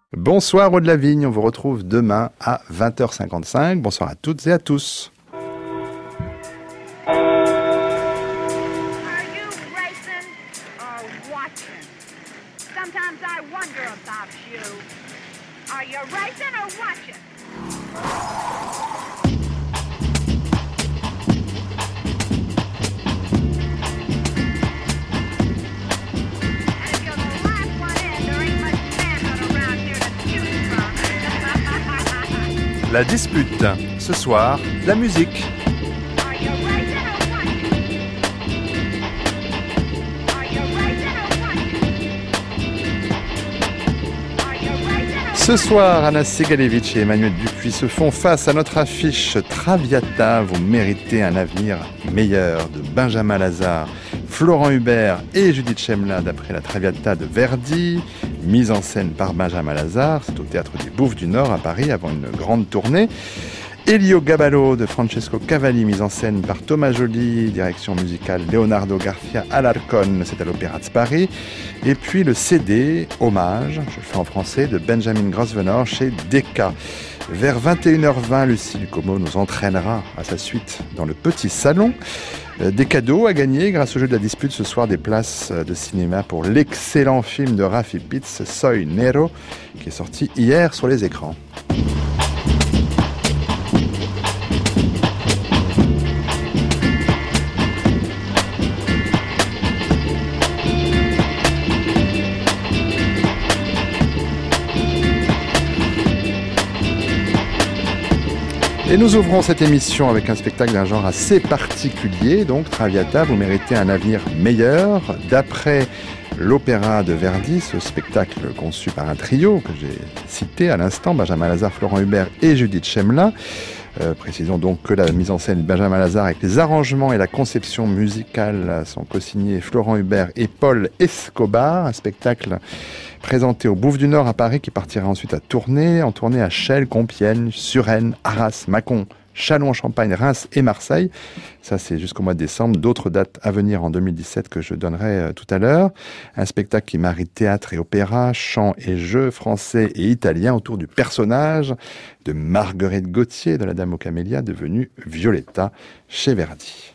Bonsoir Aude Lavigne, on vous retrouve demain à 20h55. Bonsoir à toutes et à tous. La dispute, ce soir, la musique. Ce soir, Anna Segalevitch et Emmanuel Dupuis se font face à notre affiche Traviata, vous méritez un avenir meilleur, de Benjamin Lazare, Florent Hubert et Judith Chemla d'après la Traviata de Verdi, mise en scène par Benjamin Lazare, c'est au Théâtre des Bouffes du Nord à Paris avant une grande tournée. Elio Gaballo de Francesco Cavalli, mise en scène par Thomas Joly, direction musicale Leonardo Garcia Alarcón, c'est à l'Opéra de Paris. Et puis le CD, Hommage, je le fais en français, de Benjamin Grosvenor chez Decca. Vers 21h20, Lucille Como nous entraînera à sa suite dans le petit salon. Des cadeaux à gagner grâce au jeu de la dispute ce soir, des places de cinéma pour l'excellent film de Rafi Pitts, Soy Nero, qui est sorti hier sur les écrans. Et nous ouvrons cette émission avec un spectacle d'un genre assez particulier, donc Traviata, vous méritez un avenir meilleur. D'après l'opéra de Verdi, ce spectacle conçu par un trio que j'ai cité à l'instant, Benjamin Lazare, Florent Hubert et Judith Chemla. Précisons donc que la mise en scène de Benjamin Lazare avec les arrangements et la conception musicale sont co-signés Florent Hubert et Paul Escobar, un spectacle présenté au Bouffes du Nord à Paris qui partira ensuite en tournée à Chelles, Compiègne, Suresnes, Arras, Mâcon, Châlons-en-Champagne, Reims et Marseille. Ça, c'est jusqu'au mois de décembre. D'autres dates à venir en 2017 que je donnerai tout à l'heure. Un spectacle qui marie théâtre et opéra, chant et jeux français et italien autour du personnage de Marguerite Gauthier, de la Dame aux Camélias, devenue Violetta chez Verdi.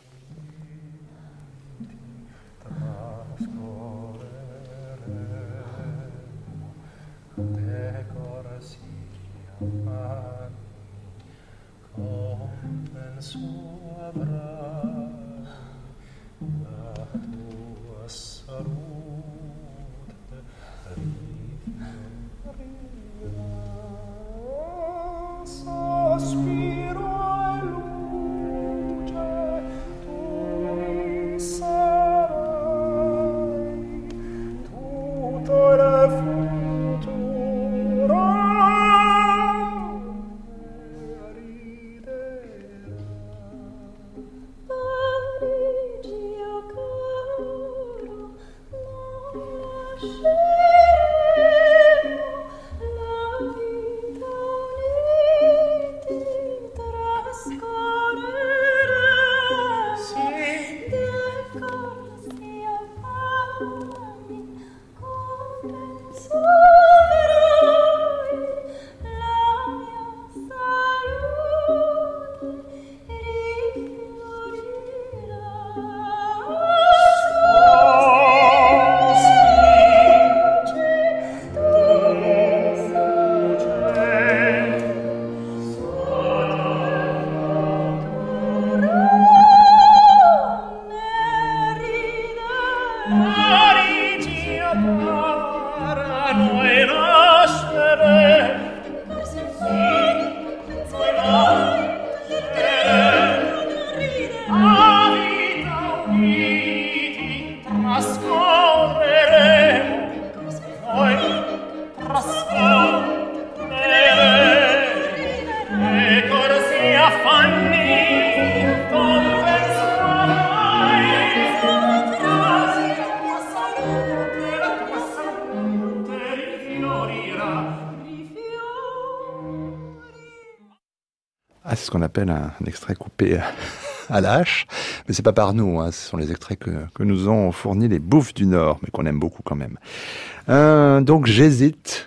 Ah, c'est ce qu'on appelle un extrait coupé à la hache, mais c'est pas par nous, hein. Ce sont les extraits que nous ont fournis les Bouffes du Nord, mais qu'on aime beaucoup quand même. Donc j'hésite,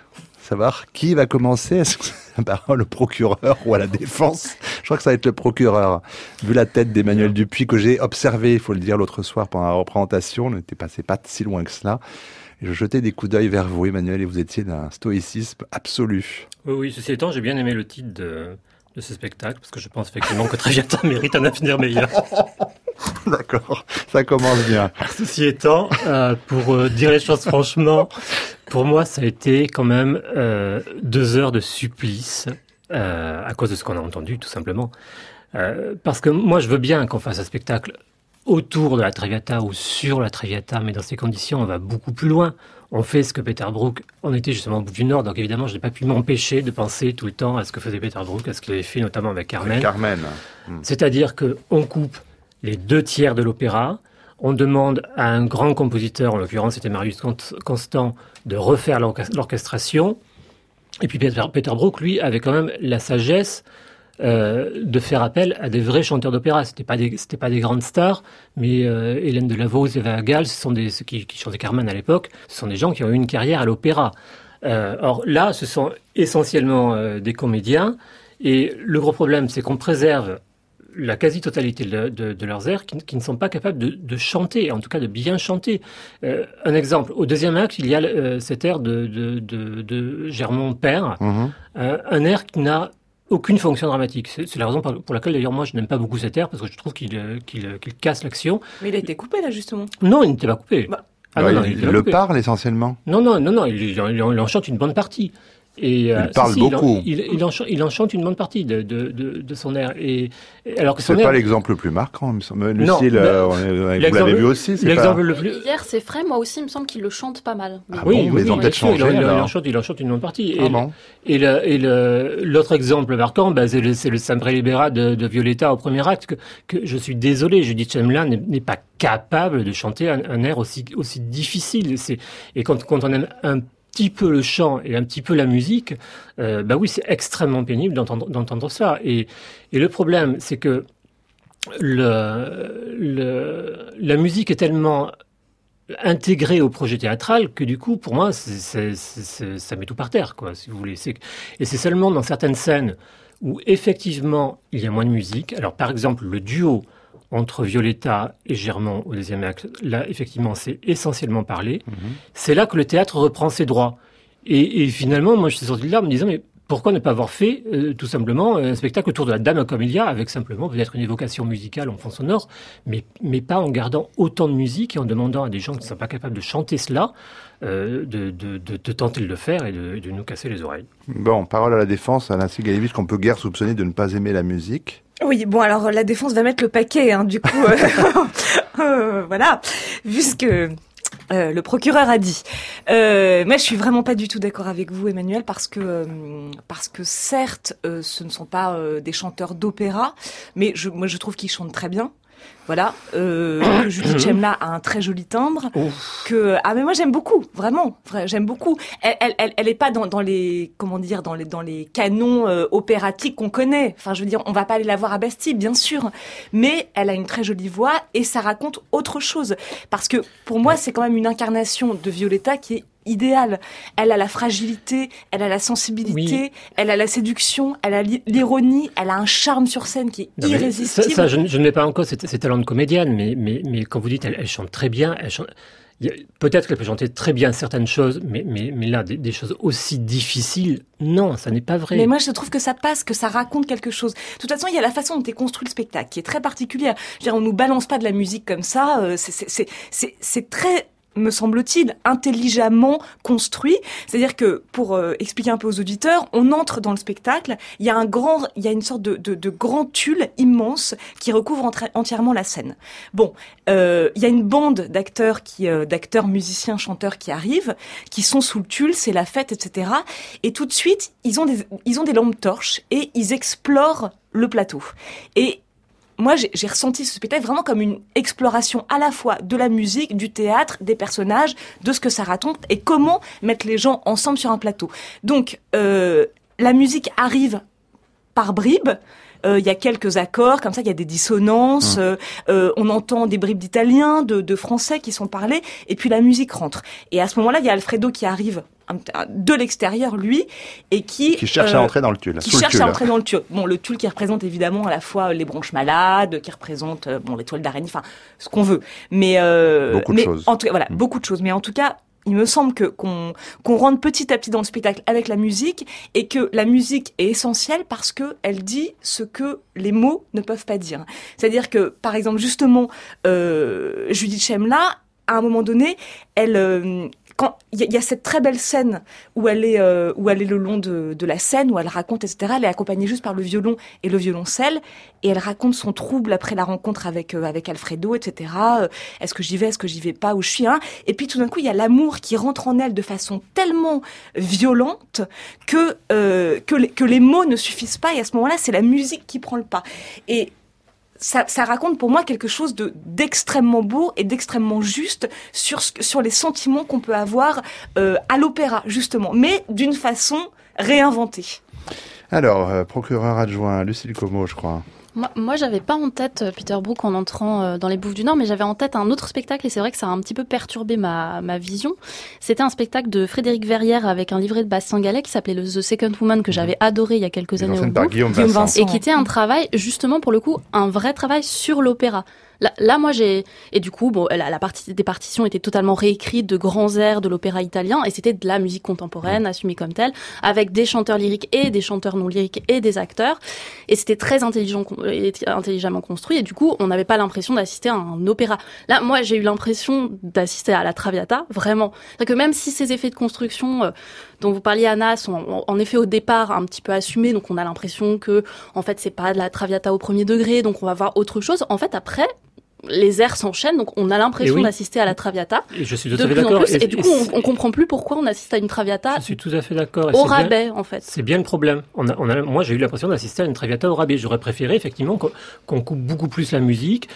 savoir qui va commencer. Est-ce que c'est le procureur ou à la défense? Je crois que ça va être le procureur. Vu la tête d'Emmanuel Dupuis que j'ai observé, il faut le dire, l'autre soir pendant la représentation, on n'était pas si loin que cela. Et je jetais des coups d'œil vers vous, Emmanuel, et vous étiez d'un stoïcisme absolu. Oui, ceci étant, j'ai bien aimé le titre de ce spectacle, parce que je pense effectivement que Traviata mérite un avenir meilleur. D'accord, ça commence bien. Ceci étant, pour dire les choses franchement, pour moi, ça a été quand même 2 heures de supplice, à cause de ce qu'on a entendu, tout simplement. Parce que moi, je veux bien qu'on fasse un spectacle autour de la Traviata ou sur la Traviata, mais dans ces conditions, on va beaucoup plus loin. On fait ce que Peter Brook, on était justement au bout du Nord, donc évidemment, je n'ai pas pu m'empêcher de penser tout le temps à ce que faisait Peter Brook, à ce qu'il avait fait notamment avec Carmen. C'est-à-dire qu'on coupe les 2 tiers de l'opéra, on demande à un grand compositeur, en l'occurrence c'était Marius Constant, de refaire l'orchestration, et puis Peter Brook, lui, avait quand même la sagesse de faire appel à des vrais chanteurs d'opéra. C'était pas des grandes stars, mais Hélène de Lavaux, Eva Gall, ce sont ceux qui chantaient Carmen à l'époque, ce sont des gens qui ont eu une carrière à l'opéra. Or là, ce sont essentiellement des comédiens, et le gros problème, c'est qu'on préserve la quasi-totalité de leurs airs qui ne sont pas capables de chanter, en tout cas de bien chanter. Un exemple, au 2e acte, il y a cet air de Germont Père, un air qui n'a aucune fonction dramatique. C'est la raison pour laquelle, d'ailleurs, moi, je n'aime pas beaucoup cet air, parce que je trouve qu'il casse l'action. Mais il a été coupé, là, justement. Non, il n'était pas coupé. Il le parle, essentiellement. Non, il en chante une bonne partie. Et, il parle beaucoup. Il en chante une bonne partie de son air. Alors que c'est pas l'exemple le plus marquant, il me semble. Lucille, vous l'avez vu aussi. L'exemple le plus. Hier, c'est frais. Moi aussi, il me semble qu'il le chante pas mal. Oui, mais ils ont peut-être changé. Il en chante une bonne partie. Et l'autre exemple marquant, c'est le Sempre Libera de Violetta au premier acte. Que je suis désolé, Judith Chemla n'est pas capable de chanter un air aussi difficile. Et quand on aime un petit peu le chant et un petit peu la musique, oui, c'est extrêmement pénible d'entendre ça. Et le problème, c'est que la musique est tellement intégrée au projet théâtral que du coup, pour moi, ça met tout par terre, quoi, si vous voulez. Et c'est seulement dans certaines scènes où effectivement il y a moins de musique. Alors, par exemple, le duo entre Violetta et Germont au 2e acte, là, effectivement, c'est essentiellement parlé. C'est là que le théâtre reprend ses droits. Et finalement, moi, je suis sorti de là en me disant, mais pourquoi ne pas avoir fait, tout simplement, un spectacle autour de la Dame Camélia, avec simplement peut-être une évocation musicale en fond sonore, mais pas en gardant autant de musique et en demandant à des gens qui ne sont pas capables de chanter cela, de tenter de le faire et de nous casser les oreilles. Bon, parole à la défense, Alain Sigalevitch, qu'on peut guère soupçonner de ne pas aimer la musique. Oui, bon, alors la défense va mettre le paquet, du coup, voilà, vu ce que le procureur a dit. Moi, je suis vraiment pas du tout d'accord avec vous, Emmanuel, parce que certes, ce ne sont pas des chanteurs d'opéra, mais moi, je trouve qu'ils chantent très bien. Voilà, que Judith Chemla a un très joli timbre, mais moi j'aime beaucoup, vraiment, j'aime beaucoup. Elle est pas dans les dans les canons opératiques qu'on connaît. Enfin, je veux dire, on va pas aller la voir à Bastille, bien sûr, mais elle a une très jolie voix et ça raconte autre chose. Parce que pour moi, c'est quand même une incarnation de Violetta qui est idéale. Elle a la fragilité, elle a la sensibilité, elle a la séduction, elle a l'ironie, elle a un charme sur scène qui est irrésistible. Ça, je ne mets pas en cause ses talents de comédienne, mais quand vous dites elle chante très bien, peut-être qu'elle peut chanter très bien certaines choses, mais là, des choses aussi difficiles, non, ça n'est pas vrai. Mais moi, je trouve que ça passe, que ça raconte quelque chose. De toute façon, il y a la façon dont est construit le spectacle, qui est très particulière. Je veux dire, on nous balance pas de la musique comme ça, c'est très, me semble-t-il, intelligemment construit. C'est-à-dire que, pour expliquer un peu aux auditeurs, on entre dans le spectacle, il y a une sorte de grand tulle immense qui recouvre entièrement la scène. Bon, il y a une bande d'acteurs musiciens, chanteurs qui arrivent, qui sont sous le tulle, c'est la fête, etc. Et tout de suite, ils ont des lampes torches et ils explorent le plateau. Et moi, j'ai ressenti ce spectacle vraiment comme une exploration à la fois de la musique, du théâtre, des personnages, de ce que ça raconte et comment mettre les gens ensemble sur un plateau. Donc, la musique arrive par bribes. Il y a quelques accords, comme ça, il y a des dissonances. On entend des bribes d'italien, de français qui sont parlés, et puis la musique rentre. Et à ce moment-là, il y a Alfredo qui arrive de l'extérieur, lui, et qui cherche à entrer dans le tulle. Qui cherche à entrer dans le tulle. Bon, le tulle qui représente évidemment à la fois les bronches malades, qui représente les toiles d'araignée, enfin ce qu'on veut. Mais beaucoup de choses. En tout cas, voilà, beaucoup de choses. Mais en tout cas, il me semble qu'on rentre petit à petit dans le spectacle avec la musique et que la musique est essentielle parce que elle dit ce que les mots ne peuvent pas dire. C'est-à-dire que, par exemple, justement, Judith Chemla, à un moment donné, elle quand il y a cette très belle scène où elle est le long de la scène, où elle raconte, etc. Elle est accompagnée juste par le violon et le violoncelle, et elle raconte son trouble après la rencontre avec Alfredo, etc. Est-ce que j'y vais pas, où je suis, hein. Et puis tout d'un coup, il y a l'amour qui rentre en elle de façon tellement violente que les mots ne suffisent pas, et à ce moment-là, c'est la musique qui prend le pas. Et ça raconte pour moi quelque chose d'extrêmement beau et d'extrêmement juste sur les sentiments qu'on peut avoir à l'opéra, justement, mais d'une façon réinventée. Alors, procureur adjoint, Lucille Como, je crois. Moi, j'avais pas en tête Peter Brook en entrant dans les Bouffes du Nord, mais j'avais en tête un autre spectacle, et c'est vrai que ça a un petit peu perturbé ma vision. C'était un spectacle de Frédéric Verrières avec un livret de Bastien Gallet qui s'appelait The Second Woman, que j'avais adoré il y a quelques années au Bouffes, Guillaume Vincent. et qui était un travail, justement, pour le coup, un vrai travail sur l'opéra. Là, moi, et du coup, bon, des partitions étaient totalement réécrites de grands airs de l'opéra italien, et c'était de la musique contemporaine, assumée comme telle, avec des chanteurs lyriques et des chanteurs non lyriques et des acteurs. Et c'était très intelligemment construit, et du coup, on n'avait pas l'impression d'assister à un opéra. Là, moi, j'ai eu l'impression d'assister à la Traviata, vraiment. C'est-à-dire que même si ces effets de construction dont vous parliez, Anna, sont en effet au départ un petit peu assumés, donc on a l'impression que, en fait, c'est pas de la Traviata au premier degré, donc on va voir autre chose. En fait, après, les airs s'enchaînent, donc on a l'impression d'assister à la Traviata. Et je suis tout à fait d'accord. Et du coup, on comprend plus pourquoi on assiste à une Traviata. Je suis tout à fait d'accord. Au rabais, en fait. C'est bien le problème. Moi, j'ai eu l'impression d'assister à une Traviata au rabais. J'aurais préféré, effectivement, qu'on coupe beaucoup plus la musique,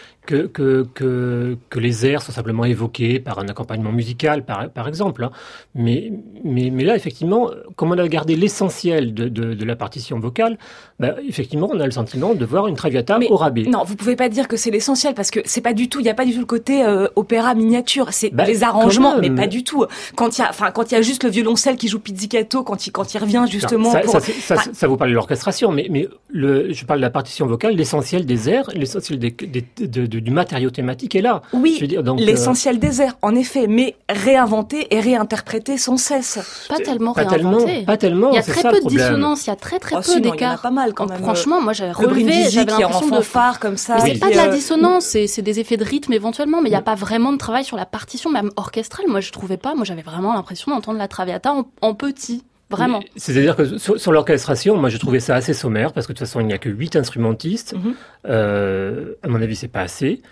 que les airs soient simplement évoqués par un accompagnement musical, par exemple. Hein. Mais là, effectivement, comme on a gardé l'essentiel de la partition vocale, effectivement, on a le sentiment de voir une Traviata au rabais. Non, vous pouvez pas dire que c'est l'essentiel, parce que il y a pas du tout le côté opéra miniature. C'est les arrangements, mais pas du tout. Quand il y a juste le violoncelle qui joue pizzicato, quand il revient justement. Ça vous parle de l'orchestration, mais je parle de la partition vocale, l'essentiel des airs, l'essentiel du matériau thématique est là. Oui, je veux dire, donc, l'essentiel des airs, en effet, mais réinventé et réinterprété sans cesse. Pas tellement réinventé. Pas tellement. Il y a très peu de dissonance, il y a très peu d'écart. Il y en a pas mal quand même. Franchement, moi j'avais relevé, j'avais l'impression de fanfare comme ça. Mais c'est pas de la dissonance, c'est des effets de rythme éventuellement, mais il n'y a pas vraiment de travail sur la partition, même orchestrale. Moi je trouvais pas, moi j'avais vraiment l'impression d'entendre la Traviata en petit. Vraiment. C'est-à-dire que sur l'orchestration, moi je trouvais ça assez sommaire, parce que de toute façon il n'y a que 8 instrumentistes. À mon avis, c'est pas assez.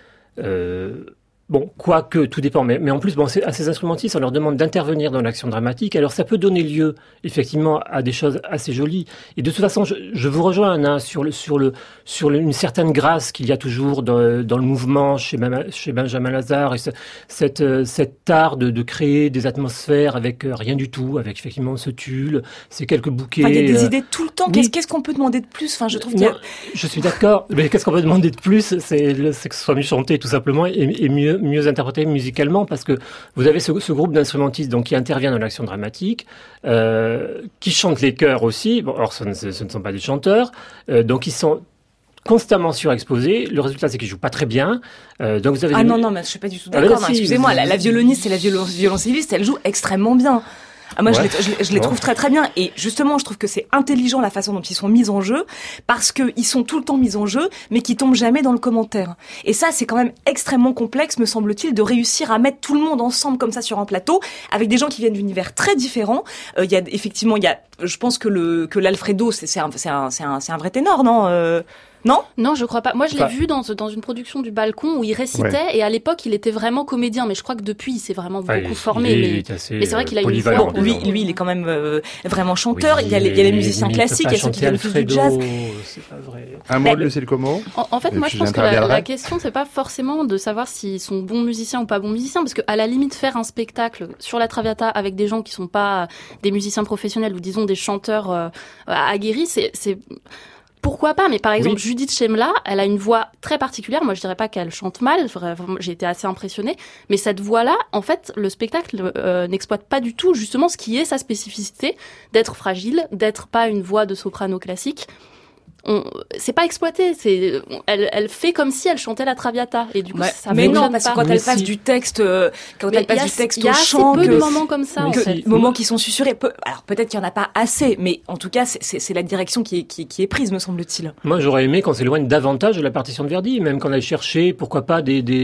Bon, quoique, tout dépend. Mais en plus, à ces instrumentistes, on leur demande d'intervenir dans l'action dramatique. Alors, ça peut donner lieu, effectivement, à des choses assez jolies. Et de toute façon, je vous rejoins, hein, sur une certaine grâce qu'il y a toujours dans le mouvement chez Benjamin Lazare, et cet art de créer des atmosphères avec rien du tout, avec effectivement ce tulle, ces quelques bouquets. Il y a des idées tout le temps. Oui. Qu'est-ce qu'on peut demander de plus? Enfin, je trouve je suis d'accord. Mais qu'est-ce qu'on peut demander de plus? C'est que ce soit mieux chanté, tout simplement, et mieux interprété musicalement, parce que vous avez ce groupe d'instrumentistes donc qui intervient dans l'action dramatique, qui chantent les chœurs aussi. Bon, alors ce ne sont pas des chanteurs, donc ils sont constamment surexposés. Le résultat, c'est qu'ils jouent pas très bien. Donc vous avez non, mais je suis pas du tout d'accord. Excusez-moi, la violoniste et la violoncelliste, elles jouent extrêmement bien. Moi, je les trouve très très bien, et justement, je trouve que c'est intelligent la façon dont ils sont mis en jeu, parce que ils sont tout le temps mis en jeu, mais qui tombent jamais dans le commentaire. Et ça, c'est quand même extrêmement complexe, me semble-t-il, de réussir à mettre tout le monde ensemble comme ça sur un plateau, avec des gens qui viennent d'univers très différents. Je pense que l'Alfredo, c'est un vrai ténor, non? Non, je crois pas. Moi, je l'ai vu dans une production du Balcon où il récitait, et à l'époque, il était vraiment comédien. Mais je crois que depuis, il s'est vraiment beaucoup formé. Mais c'est vrai qu'il a eu une voix. Lui, il est quand même vraiment chanteur. Oui, il y a les musiciens classiques, il y a ceux qui viennent plus du jazz. C'est pas vrai. Un mot de Lucille Como. En fait, moi, je pense que la question, c'est pas forcément de savoir s'ils sont bons musiciens ou pas bons musiciens, parce que à la limite, faire un spectacle sur la Traviata avec des gens qui sont pas des musiciens professionnels ou disons des chanteurs aguerris, Pourquoi pas, mais par exemple, Oui. Judith Chemla, elle a une voix très particulière. Moi, je dirais pas qu'elle chante mal, vraiment, j'ai été assez impressionnée. Mais cette voix-là, en fait, le spectacle n'exploite pas du tout justement ce qui est sa spécificité, d'être fragile, d'être pas une voix de soprano classique. C'est pas exploité, elle fait comme si elle chantait la Traviata et du coup ça mais non, fonctionne parce que pas. quand Mais elle passe si. du texte quand elle passe du texte il y a au chant, assez peu de que moments comme ça Mais en si. fait. moments qui sont susurrés. Alors peut-être qu'il y en a pas assez, mais en tout cas c'est la direction qui est prise, me semble-t-il. Moi, j'aurais aimé qu'on s'éloigne davantage de la partition de Verdi, même qu'on aille chercher, pourquoi pas,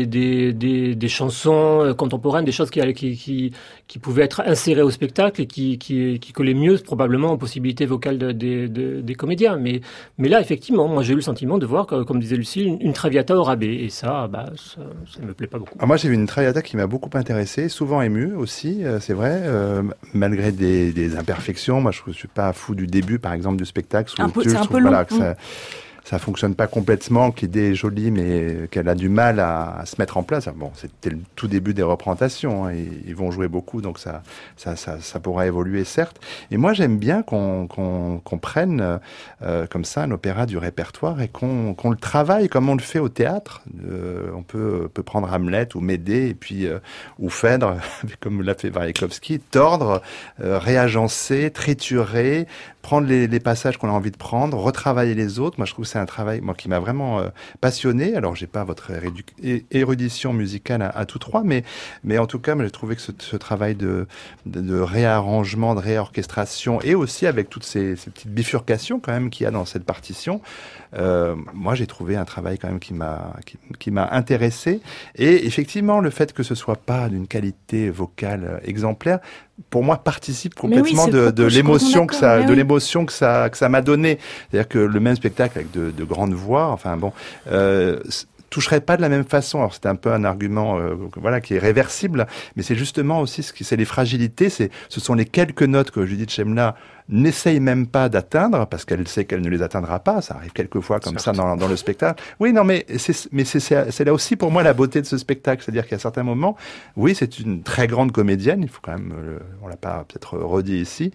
des chansons contemporaines, des choses qui pouvaient être insérées au spectacle et qui collaient mieux, probablement, aux possibilités vocales des comédiens. Mais là, effectivement, moi, j'ai eu le sentiment de voir, comme disait Lucille, une Traviata au rabais. Et ça, ça me plaît pas beaucoup. Moi, j'ai vu une Traviata qui m'a beaucoup intéressé, souvent ému aussi, c'est vrai, malgré des imperfections. Moi, je suis pas fou du début, par exemple, du spectacle. C'est un peu long. Que ça fonctionne pas complètement, que l'idée est jolie, mais qu'elle a du mal à se mettre en place. Bon, c'était le tout début des représentations, hein, ils vont jouer beaucoup, donc ça pourra évoluer, certes. Et moi, j'aime bien qu'on prenne comme ça un opéra du répertoire et qu'on le travaille comme on le fait au théâtre. On peut prendre Hamlet ou Médée, et puis ou Phèdre, comme l'a fait Warikowski, tordre, réagencer, triturer, prendre les passages qu'on a envie de prendre, retravailler les autres. Moi, je trouve que c'est un travail qui m'a vraiment passionné. Alors, j'ai pas votre érudition musicale à tous trois, mais en tout cas, j'ai trouvé que ce travail de réarrangement, de réorchestration, et aussi avec toutes ces petites bifurcations quand même qu'il y a dans cette partition, moi, j'ai trouvé un travail quand même qui m'a intéressé. Et effectivement, le fait que ce soit pas d'une qualité vocale exemplaire, pour moi, participe complètement de l'émotion que ça m'a donné. C'est-à-dire que le même spectacle avec de grandes voix, enfin bon, toucherait pas de la même façon. Alors c'est un peu un argument, qui est réversible, mais c'est justement aussi c'est les fragilités. Ce sont les quelques notes que Judith Chemla n'essaye même pas d'atteindre, parce qu'elle sait qu'elle ne les atteindra pas. Ça arrive quelquefois comme ça dans le spectacle. Oui, non, mais c'est là aussi pour moi la beauté de ce spectacle. C'est-à-dire qu'à certains moments, oui, c'est une très grande comédienne. Il faut quand même, on l'a pas peut-être redit ici.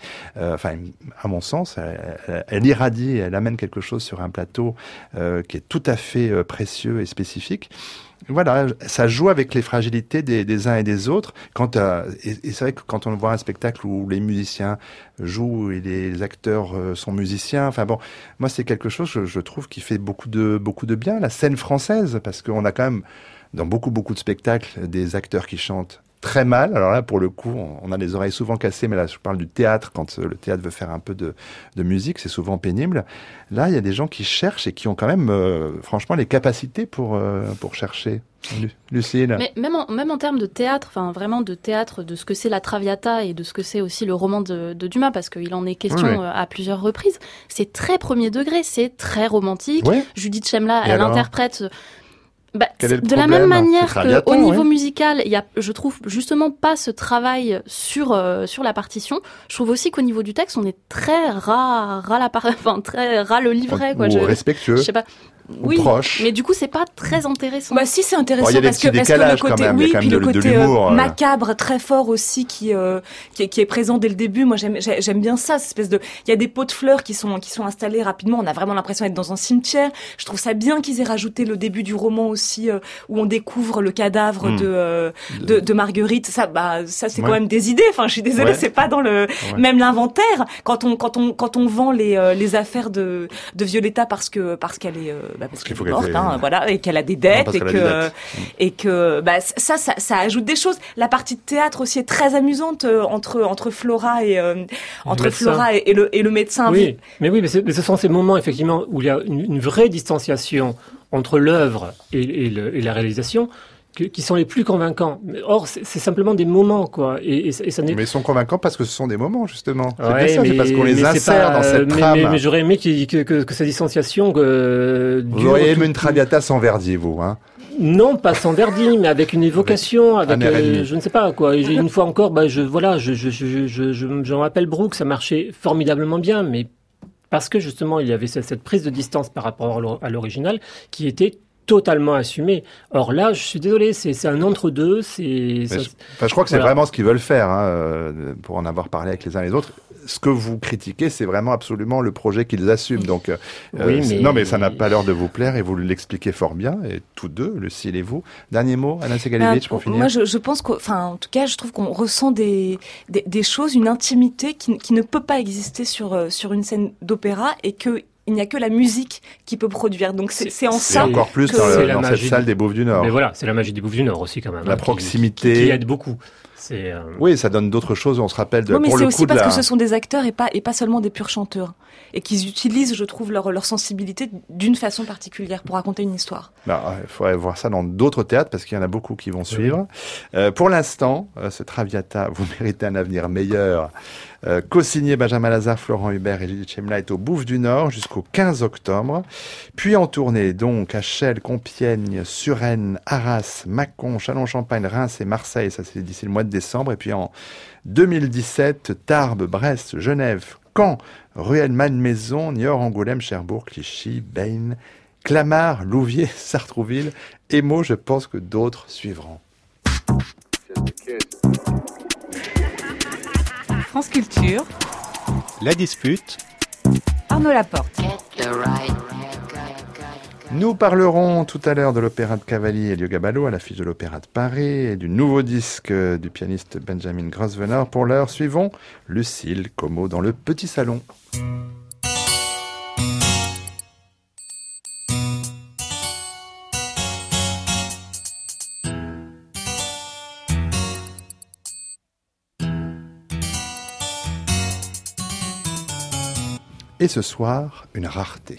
À mon sens, elle irradie, elle amène quelque chose sur un plateau qui est tout à fait précieux et spécifique. Voilà, ça joue avec les fragilités des uns et des autres. Et c'est vrai que quand on voit un spectacle où les musiciens jouent et les acteurs sont musiciens, enfin bon, moi c'est quelque chose je trouve qui fait beaucoup de bien. La scène française, parce qu'on a quand même dans beaucoup de spectacles des acteurs qui chantent très mal. Alors là, pour le coup, on a les oreilles souvent cassées, mais là, je parle du théâtre. Quand le théâtre veut faire un peu de musique, c'est souvent pénible. Là, il y a des gens qui cherchent et qui ont quand même, franchement, les capacités pour chercher. Lucille. Mais même en termes de théâtre, enfin vraiment de théâtre, de ce que c'est la Traviata et de ce que c'est aussi le roman de Dumas, parce qu'il en est question à plusieurs reprises, c'est très premier degré, c'est très romantique. Ouais. Judith Chemla, elle interprète... de la même manière qu'au niveau musical, il y a, je trouve justement pas ce travail sur la partition. Je trouve aussi qu'au niveau du texte, on est très très ras le livret, quoi. Respectueux. Je sais pas. Oui, proche. Mais du coup, c'est pas très intéressant. Si, c'est intéressant parce que le côté, puis le côté macabre très fort aussi qui est présent dès le début. Moi, j'aime bien ça, cette espèce de. Il y a des pots de fleurs qui sont installés rapidement. On a vraiment l'impression d'être dans un cimetière. Je trouve ça bien qu'ils aient rajouté le début du roman aussi, où on découvre le cadavre de Marguerite. Ça c'est quand même des idées. Enfin, je suis désolée, c'est pas dans le même l'inventaire. Quand on vend les affaires de Violetta parce qu'elle est parce qu'elle est morte, voilà, et qu'elle a des dettes, et que ça ajoute des choses. La partie de théâtre aussi est très amusante entre Flora et le médecin. Oui, mais ce sont ces moments effectivement où il y a une vraie distanciation entre l'œuvre et la réalisation. Qui sont les plus convaincants. Or, c'est simplement des moments, quoi. Et ça n'est... Mais ils sont convaincants parce que ce sont des moments, justement. C'est parce qu'on les insère dans cette trame. Mais j'aurais aimé que cette distanciation... Vous auriez aimé une Traviata sans Verdi, vous, hein? Non, pas sans Verdi, mais avec une évocation, avec je ne sais pas quoi. Et une fois encore, je rappelle Brooks, ça marchait formidablement bien, mais parce que justement il y avait cette prise de distance par rapport à l'original qui était totalement assumé. Or là, je suis désolé, c'est un entre-deux. Je crois que c'est vraiment ce qu'ils veulent faire, pour en avoir parlé avec les uns et les autres. ce que vous critiquez, c'est vraiment absolument le projet qu'ils assument. Donc, Oui, mais ça n'a pas l'air de vous plaire et vous l'expliquez fort bien, et tous deux, Lucile et vous. Dernier mot, Anna Segalevitch, pour finir. Moi, je pense en tout cas, je trouve qu'on ressent des choses, une intimité qui ne peut pas exister sur une scène d'opéra, et que il n'y a que la musique qui peut produire. Donc c'est en ça. Et encore plus dans cette salle des Bouffes du Nord. Mais voilà, c'est la magie des Bouffes du Nord aussi quand même. La proximité. Qui aide beaucoup. Oui, ça donne d'autres choses. On se rappelle mais c'est aussi parce que ce sont des acteurs et pas seulement des purs chanteurs, et qu'ils utilisent, je trouve, leur sensibilité d'une façon particulière pour raconter une histoire. Il faudrait voir ça dans d'autres théâtres, parce qu'il y en a beaucoup qui vont suivre. Pour l'instant, ce Traviata, vous méritez un avenir meilleur. Co-signé Benjamin Lazare, Florent Hubert et Lily Chemla, est au Bouffes du Nord jusqu'au 15 octobre. Puis en tournée, donc, à Chelles, Compiègne, Suresnes, Arras, Mâcon, Châlons-Champagne, Reims et Marseille. Ça, c'est d'ici le mois de décembre. Et puis en 2017, Tarbes, Brest, Genève, Caen, Rueil-Malmaison, Niort, Angoulême, Cherbourg, Clichy, Bain, Clamart, Louviers, Sartrouville et Meaux. Je pense que d'autres suivront. France Culture. La dispute. Arnaud Laporte. Nous parlerons tout à l'heure de l'opéra de Cavalli Elio Gaballo à l'affiche de l'Opéra de Paris et du nouveau disque du pianiste Benjamin Grosvenor. Pour l'heure, suivons Lucile Como dans le petit salon. Et ce soir, une rareté.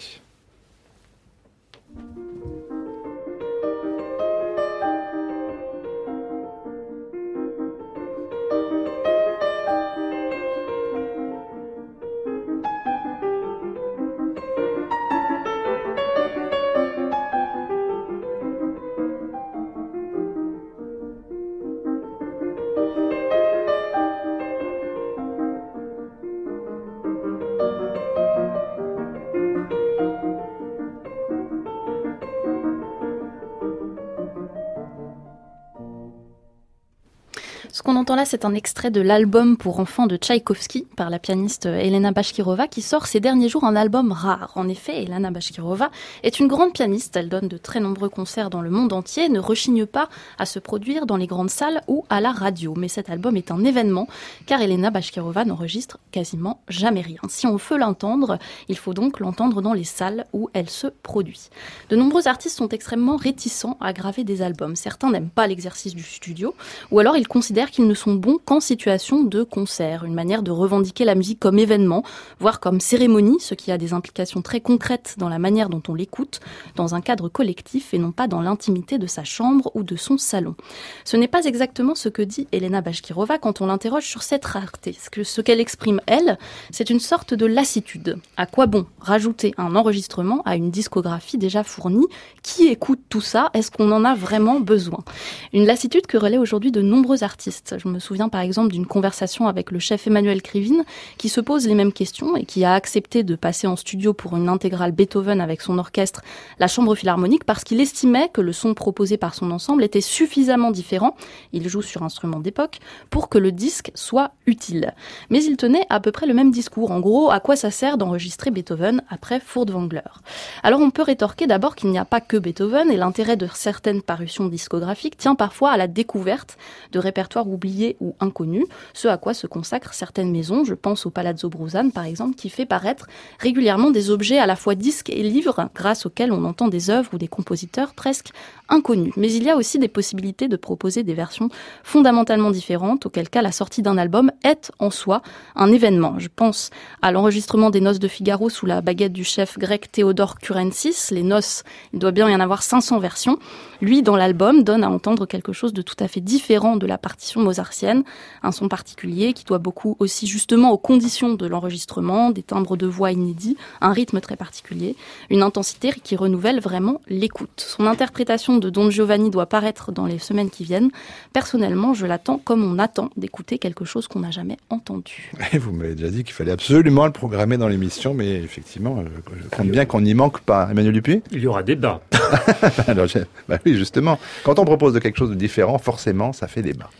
Ce qu'on entend là, c'est un extrait de l'album pour enfants de Tchaïkovski par la pianiste Elena Bashkirova qui sort ces derniers jours un album rare. En effet, Elena Bashkirova est une grande pianiste. Elle donne de très nombreux concerts dans le monde entier, ne rechigne pas à se produire dans les grandes salles ou à la radio. Mais cet album est un événement car Elena Bashkirova n'enregistre quasiment jamais rien. Si on veut l'entendre, il faut donc l'entendre dans les salles où elle se produit. De nombreux artistes sont extrêmement réticents à graver des albums. Certains n'aiment pas l'exercice du studio ou alors ils considèrent qu'ils ne sont bons qu'en situation de concert, une manière de revendiquer la musique comme événement, voire comme cérémonie, ce qui a des implications très concrètes dans la manière dont on l'écoute, dans un cadre collectif et non pas dans l'intimité de sa chambre ou de son salon. Ce n'est pas exactement ce que dit Elena Bashkirova quand on l'interroge sur cette rareté. Ce qu'elle exprime, elle, c'est une sorte de lassitude. À quoi bon rajouter un enregistrement à une discographie déjà fournie? Qui écoute tout ça? Est-ce qu'on en a vraiment besoin? Une lassitude que relaient aujourd'hui de nombreux artistes. Je me souviens par exemple d'une conversation avec le chef Emmanuel Krivine qui se pose les mêmes questions et qui a accepté de passer en studio pour une intégrale Beethoven avec son orchestre, la Chambre Philharmonique, parce qu'il estimait que le son proposé par son ensemble était suffisamment différent, il joue sur instrument d'époque, pour que le disque soit utile. Mais il tenait à peu près le même discours. En gros, à quoi ça sert d'enregistrer Beethoven après Furtwängler? Alors on peut rétorquer d'abord qu'il n'y a pas que Beethoven et l'intérêt de certaines parutions discographiques tient parfois à la découverte de répertoires oubliés ou inconnus, ce à quoi se consacrent certaines maisons. Je pense au Palazzo Bruzane par exemple, qui fait paraître régulièrement des objets à la fois disques et livres grâce auxquels on entend des œuvres ou des compositeurs presque inconnus. Mais il y a aussi des possibilités de proposer des versions fondamentalement différentes, auquel cas la sortie d'un album est en soi un événement. Je pense à l'enregistrement des Noces de Figaro sous la baguette du chef grec Théodore Kurensis. Les Noces, il doit bien y en avoir 500 versions. Lui, dans l'album, donne à entendre quelque chose de tout à fait différent de la partition mozartienne, un son particulier qui doit beaucoup aussi justement aux conditions de l'enregistrement, des timbres de voix inédits, un rythme très particulier, une intensité qui renouvelle vraiment l'écoute. Son interprétation de Don Giovanni doit paraître dans les semaines qui viennent. Personnellement, je l'attends comme on attend d'écouter quelque chose qu'on n'a jamais entendu. Et vous m'avez déjà dit qu'il fallait absolument le programmer dans l'émission, mais effectivement, je compte bien qu'on n'y manque pas. Emmanuel Dupuis ? Il y aura débat. Alors, oui, justement. Quand on propose de quelque chose de différent, forcément, ça fait débat.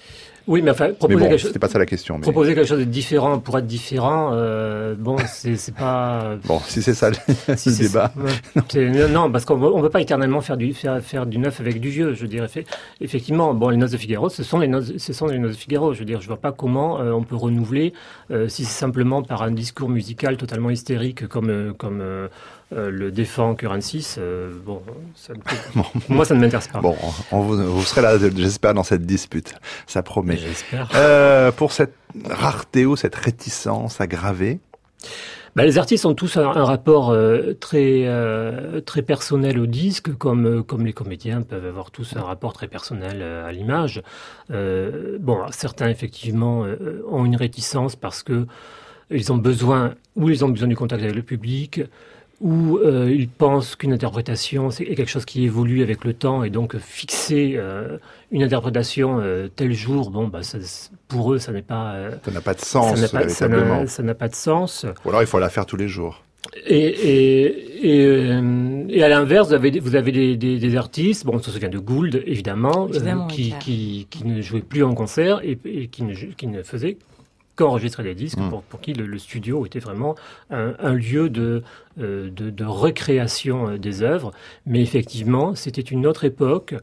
Oui, mais enfin, Mais bon, c'était pas ça la question. Mais... Proposer quelque chose de différent pour être différent, bon, c'est pas... Bon, si c'est ça le débat. Non, parce qu'on ne peut pas éternellement faire du neuf avec du vieux, je dirais. Effectivement, bon, les Noces de Figaro, ce sont les Noces de Figaro. Je veux dire, je vois pas comment on peut renouveler si c'est simplement par un discours musical totalement hystérique comme le défend Currencis. Bon, moi, ça ne m'intéresse pas. Bon, vous serez là, j'espère, dans cette dispute. Ça promet. J'espère. Pour cette rareté ou cette réticence à graver. Les artistes ont tous un rapport très personnel au disque, comme les comédiens peuvent avoir tous un rapport très personnel à l'image. Certains effectivement ont une réticence parce que ils ont besoin du contact avec le public, ou ils pensent qu'une interprétation est quelque chose qui évolue avec le temps, et donc fixer une interprétation tel jour, pour eux, ça n'est pas... ça n'a pas de sens, véritablement. Ça n'a pas de sens. Ou alors il faut la faire tous les jours. Et à l'inverse, vous avez des artistes, on se souvient de Gould, évidemment, qui ne jouaient plus en concert et qui ne faisaient qu'enregistrer des disques, pour qui le studio était vraiment un lieu de recréation des œuvres. Mais effectivement, c'était une autre époque.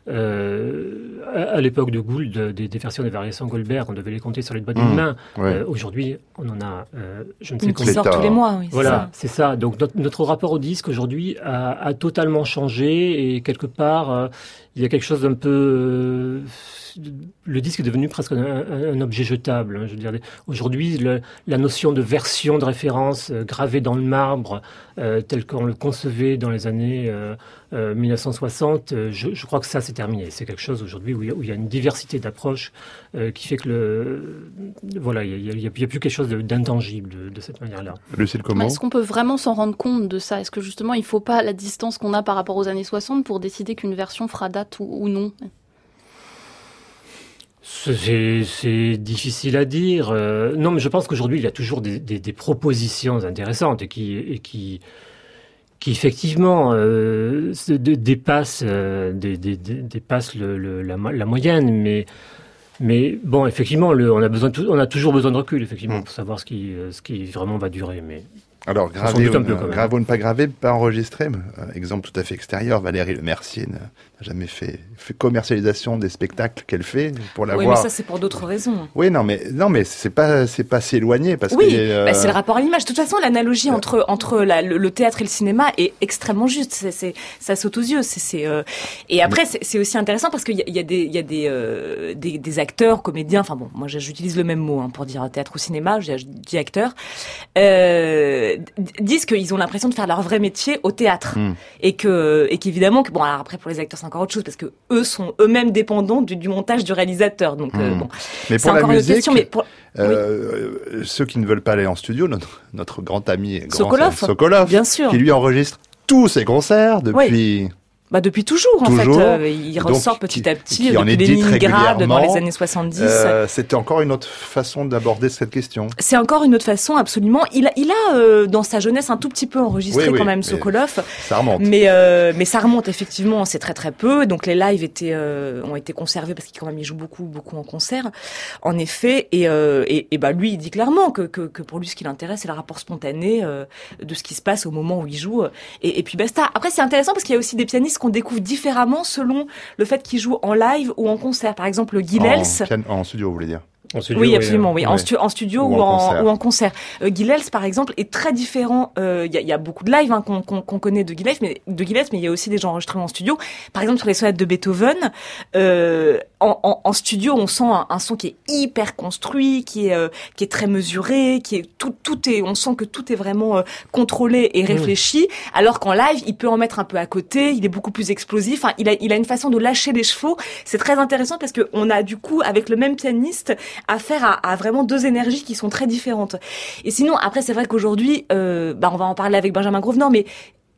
À l'époque de Gould, des versions des variations Goldberg, on devait les compter sur les doigts d'une main. Ouais. Aujourd'hui, on en a je ne sais combien. Qui sort tous les mois, oui. Voilà, c'est ça. Donc notre rapport au disque aujourd'hui a totalement changé, et quelque part, il y a quelque chose d'un peu... le disque est devenu presque un objet jetable. Je veux dire, aujourd'hui, la notion de version de référence gravée dans le marbre, tel qu'on le concevait dans les années 1960, je crois que ça, c'est terminé. C'est quelque chose aujourd'hui où il y a une diversité d'approches qui fait que il y a plus quelque chose d'intangible de cette manière-là. Lucille, comment ? Est-ce qu'on peut vraiment s'en rendre compte de ça ? Est-ce que justement, il ne faut pas la distance qu'on a par rapport aux années 60 pour décider qu'une version fera date ou non ? C'est difficile à dire. Non, mais je pense qu'aujourd'hui, il y a toujours des propositions intéressantes et qui effectivement dépassent la moyenne. Mais bon, effectivement, on a toujours besoin de recul, effectivement, pour savoir ce qui vraiment va durer. Mais alors, graver ou ne pas graver, pas enregistrer. Exemple tout à fait extérieur, Valérie Lemercier n'a jamais fait commercialisation des spectacles qu'elle fait pour l'avoir. Oui, mais ça c'est pour d'autres raisons. Oui, non, mais c'est pas s'éloigner parce oui, que c'est le rapport à l'image. De toute façon, l'analogie entre le théâtre et le cinéma est extrêmement juste. Ça saute aux yeux. Et après, c'est aussi intéressant parce qu'il y a des acteurs, comédiens. Enfin bon, moi j'utilise le même mot pour dire théâtre ou cinéma. Je dis acteurs. Disent qu'ils ont l'impression de faire leur vrai métier au théâtre et qu'évidemment que bon, alors après pour les acteurs c'est encore autre chose parce que eux sont eux-mêmes dépendants du montage du réalisateur, donc bon. Mais pour la musique, question, mais ceux qui ne veulent pas aller en studio, notre grand ami Sokolov, bien sûr, qui lui enregistre tous ses concerts depuis. Depuis toujours, en fait. Il ressort petit à petit depuis Leningrad dans les années 70. C'était encore une autre façon d'aborder cette question. C'est encore une autre façon, absolument. Il a dans sa jeunesse, un tout petit peu enregistré quand même Sokolov. Ça remonte. Mais ça remonte, effectivement, c'est très très peu. Donc les lives ont été conservés parce qu'il quand même il joue beaucoup en concert. En effet, et lui, il dit clairement que pour lui, ce qui l'intéresse, c'est le rapport spontané de ce qui se passe au moment où il joue. Et puis basta. Après, c'est intéressant parce qu'il y a aussi des pianistes qu'on découvre différemment selon le fait qu'ils jouent en live ou en concert. Par exemple, Gilels. En studio, vous voulez dire? Oui, absolument, oui. En studio ou en concert. Gilels, par exemple, est très différent. Il y a beaucoup de live qu'on connaît de Gilels, mais il y a aussi des gens enregistrés en studio. Par exemple, sur les sonates de Beethoven, en studio, on sent un son qui est hyper construit, qui est très mesuré, on sent que tout est vraiment contrôlé et réfléchi. Alors qu'en live, il peut en mettre un peu à côté. Il est beaucoup plus explosif. Enfin, il a une façon de lâcher les chevaux. C'est très intéressant parce que on a du coup, avec le même pianiste, affaire à vraiment deux énergies qui sont très différentes. Et sinon, après, c'est vrai qu'aujourd'hui, on va en parler avec Benjamin Grosvenor, mais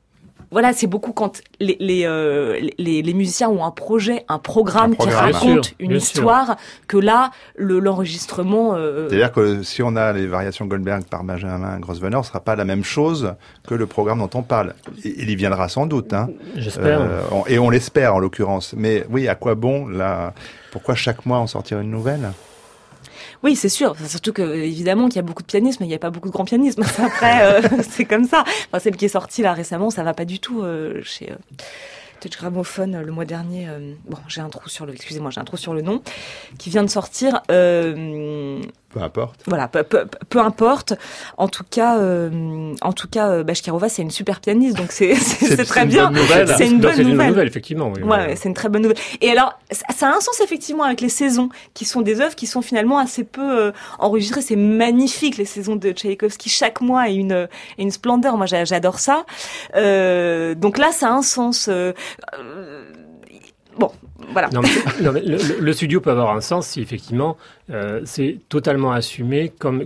voilà, c'est beaucoup quand les musiciens ont un projet, un programme qui raconte bien sûr, une histoire, que là, l'enregistrement... C'est-à-dire que si on a les variations Goldberg par Benjamin Grosvenor, ce ne sera pas la même chose que le programme dont on parle. Il y viendra sans doute, hein. J'espère. Et on l'espère, en l'occurrence. Mais oui, à quoi bon, là, pourquoi chaque mois en sortir une nouvelle ? Oui, c'est sûr. Surtout que, évidemment, qu'il y a beaucoup de pianisme, mais il n'y a pas beaucoup de grand pianisme. Après, c'est comme ça. Enfin, celle qui est sortie, là, récemment, ça va pas du tout, chez Deutsche Grammophon, le mois dernier. Bon, j'ai un trou sur le nom, qui vient de sortir. Peu importe. Voilà, peu importe. En tout cas, Bashkirova, c'est une super pianiste, donc c'est très bien. C'est une bonne nouvelle, effectivement. Oui, ouais, c'est une très bonne nouvelle. Et alors, ça a un sens effectivement avec les saisons, qui sont des œuvres qui sont finalement assez peu enregistrées. C'est magnifique, les saisons de Tchaïkovski. Chaque mois a une splendeur. Moi, j'adore ça. Donc là, ça a un sens. Bon, voilà. Non, mais le studio peut avoir un sens si effectivement c'est totalement assumé comme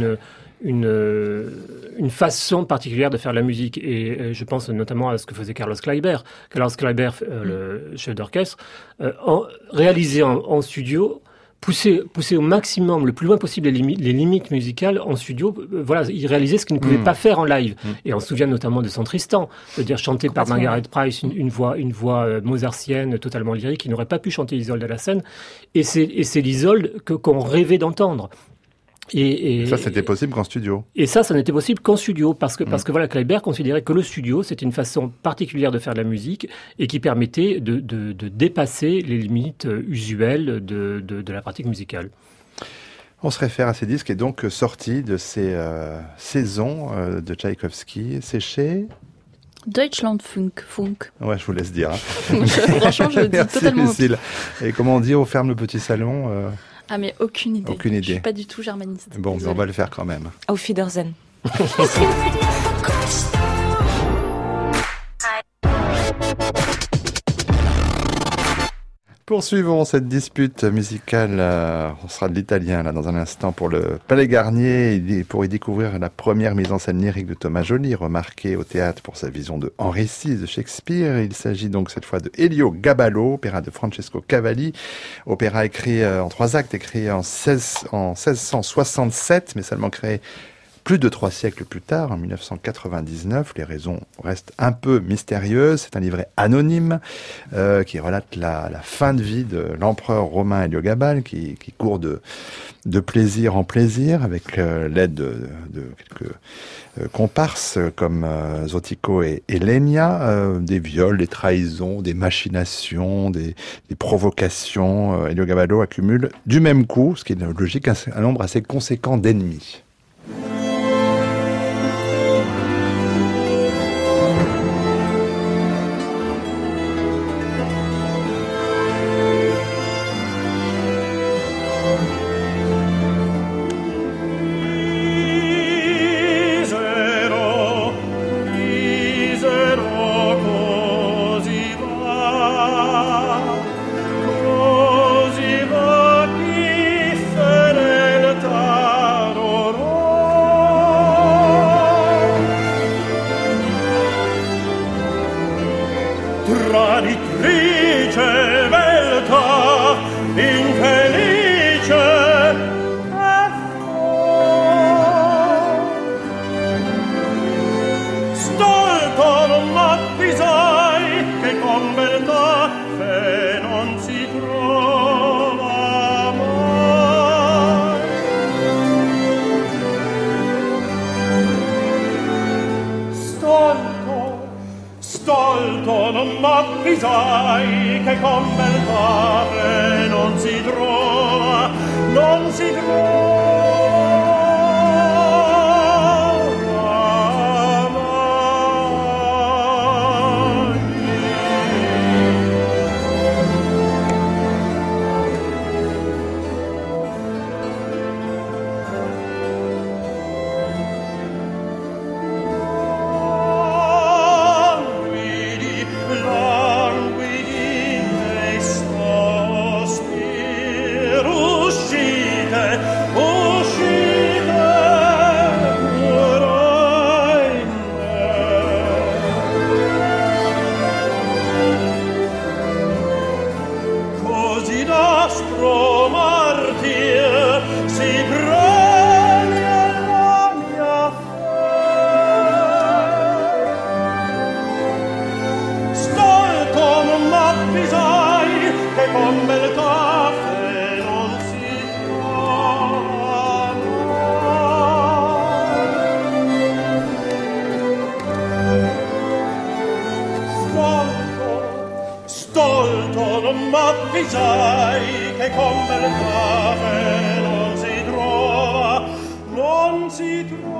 une façon particulière de faire de la musique. Et je pense notamment à ce que faisait Carlos Kleiber. Carlos Kleiber, le chef d'orchestre, réalisé en studio, pousser au maximum, le plus loin possible les limites musicales en studio. Voilà, il réalisait ce qu'il ne pouvait pas faire en live. Et on se souvient notamment de Son Tristan, c'est-à-dire chanté par Margaret Price, une voix mozartienne totalement lyrique, qui n'aurait pas pu chanter Isolde à la scène. Et c'est l'Isolde qu'on rêvait d'entendre. Et ça, c'était possible qu'en studio. Et ça n'était possible qu'en studio, parce que voilà, Kleiber considérait que le studio, c'était une façon particulière de faire de la musique et qui permettait de dépasser les limites usuelles de la pratique musicale. On se réfère à ces disques et donc sortis de ces saisons de Tchaïkovski. C'est chez Deutschlandfunk. Ouais, je vous laisse dire. Hein. Franchement, je le dis totalement. Difficile. Et comment on dit, on ferme le petit salon Ah, mais aucune idée. Aucune idée. Je suis pas du tout germaniste. Bon, mais on va le faire quand même. Auf Wiedersehen. Poursuivons cette dispute musicale. On sera de l'italien là dans un instant pour le Palais Garnier, pour y découvrir la première mise en scène lyrique de Thomas Joly, remarqué au théâtre pour sa vision de Henri VI de Shakespeare. Il s'agit donc cette fois de Heliogaballo, opéra de Francesco Cavalli, opéra écrit en 3 actes, écrit en 1667, mais seulement créé plus de 3 siècles plus tard, en 1999. Les raisons restent un peu mystérieuses. C'est un livret anonyme qui relate la fin de vie de l'empereur romain Héliogabale, qui court de plaisir en plaisir avec l'aide de quelques comparses comme Zotico et Lénia, des viols, des trahisons, des machinations, des provocations. Heliogaballo accumule du même coup, ce qui est logique, un nombre assez conséquent d'ennemis. Oh occhi sai che con beltà non si trova, non si trova.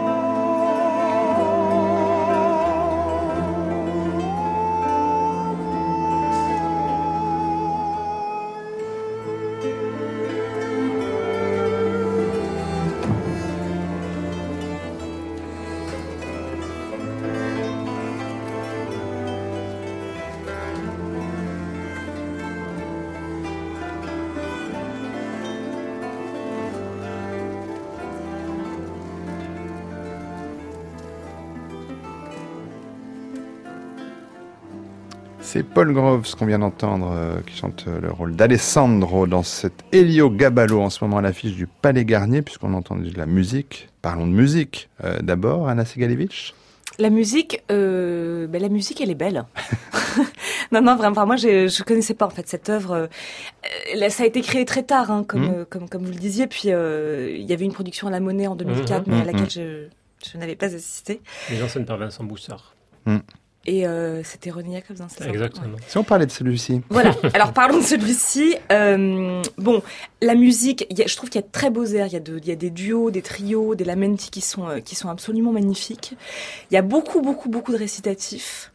C'est Paul Groves qu'on vient d'entendre, qui chante le rôle d'Alessandro dans cet Heliogaballo, en ce moment à l'affiche du Palais Garnier, puisqu'on entend de la musique. Parlons de musique. D'abord, Anna Segalevich. La musique, la musique, elle est belle. Non, vraiment. Enfin, moi, je connaissais pas en fait cette œuvre. Ça a été créé très tard, hein, comme vous le disiez. Puis il y avait une production à la Monnaie en 2004, mais à laquelle je n'avais pas assisté. Les anciennes par Vincent Boussard. Et c'était René Jacobs, hein, c'est ça? Exactement. Ouais. Si on parlait de celui-ci. Voilà. Alors parlons de celui-ci. Bon, la musique, je trouve qu'il y a de très beaux airs. Il y a des duos, des trios, des lamenti qui sont absolument magnifiques. Il y a beaucoup de récitatifs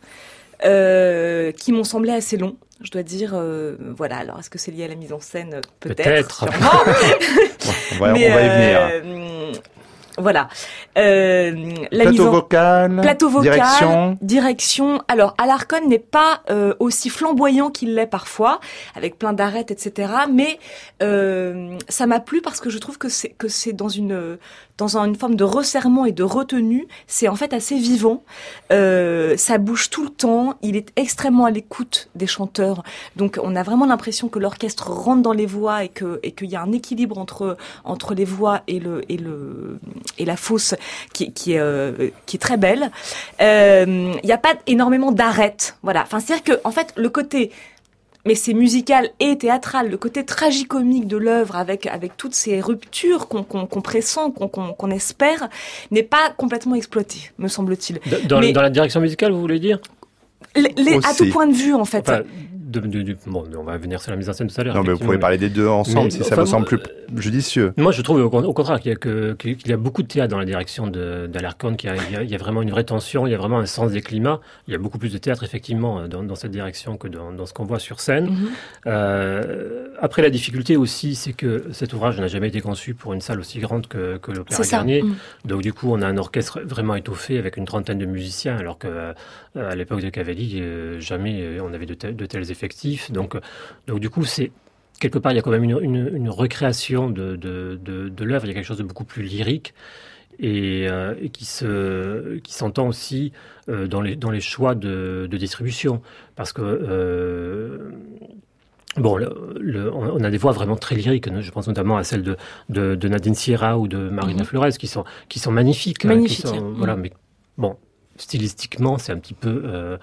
qui m'ont semblé assez longs. Je dois dire, voilà. Alors, est-ce que c'est lié à la mise en scène? Peut-être. On va y venir. Voilà. Plateau vocal, direction. Alors, Alarcon n'est pas aussi flamboyant qu'il l'est parfois, avec plein d'arêtes, etc. Mais ça m'a plu parce que je trouve que c'est dans une forme de resserrement et de retenue. C'est en fait assez vivant. Ça bouge tout le temps. Il est extrêmement à l'écoute des chanteurs. Donc, on a vraiment l'impression que l'orchestre rentre dans les voix et qu'il y a un équilibre entre les voix et la fosse qui est très belle. Il n'y a pas énormément d'arêtes. Voilà. Enfin, c'est-à-dire que, en fait, le côté, mais c'est musical et théâtral, le côté tragicomique de l'œuvre avec toutes ces ruptures qu'on pressent, qu'on espère, n'est pas complètement exploité, me semble-t-il. Dans la direction musicale, vous voulez dire? À tout point de vue, en fait. Enfin, bon, on va venir sur la mise en scène tout à l'heure. Non, mais vous pouvez parler des deux ensemble si ça vous semble plus judicieux. Moi, je trouve au contraire qu'il y a beaucoup de théâtre dans la direction d'Alarcon, qu'il y a vraiment une vraie tension, il y a vraiment un sens des climats. Il y a beaucoup plus de théâtre, effectivement, dans cette direction que dans ce qu'on voit sur scène. Après, la difficulté aussi, c'est que cet ouvrage n'a jamais été conçu pour une salle aussi grande que l'Opéra Garnier. Donc, du coup, on a un orchestre vraiment étoffé avec une trentaine de musiciens, alors qu'à l'époque de Cavalli, jamais on avait de tels effectifs. Donc du coup, c'est quelque part, il y a quand même une recréation de l'œuvre. Il y a quelque chose de beaucoup plus lyrique et qui s'entend aussi dans les choix de distribution, parce que on a des voix vraiment très lyriques. Je pense notamment à celle de Nadine Sierra ou de Marina Flores qui sont magnifiques. Magnifiques. Voilà, mais bon, stylistiquement, c'est un petit peu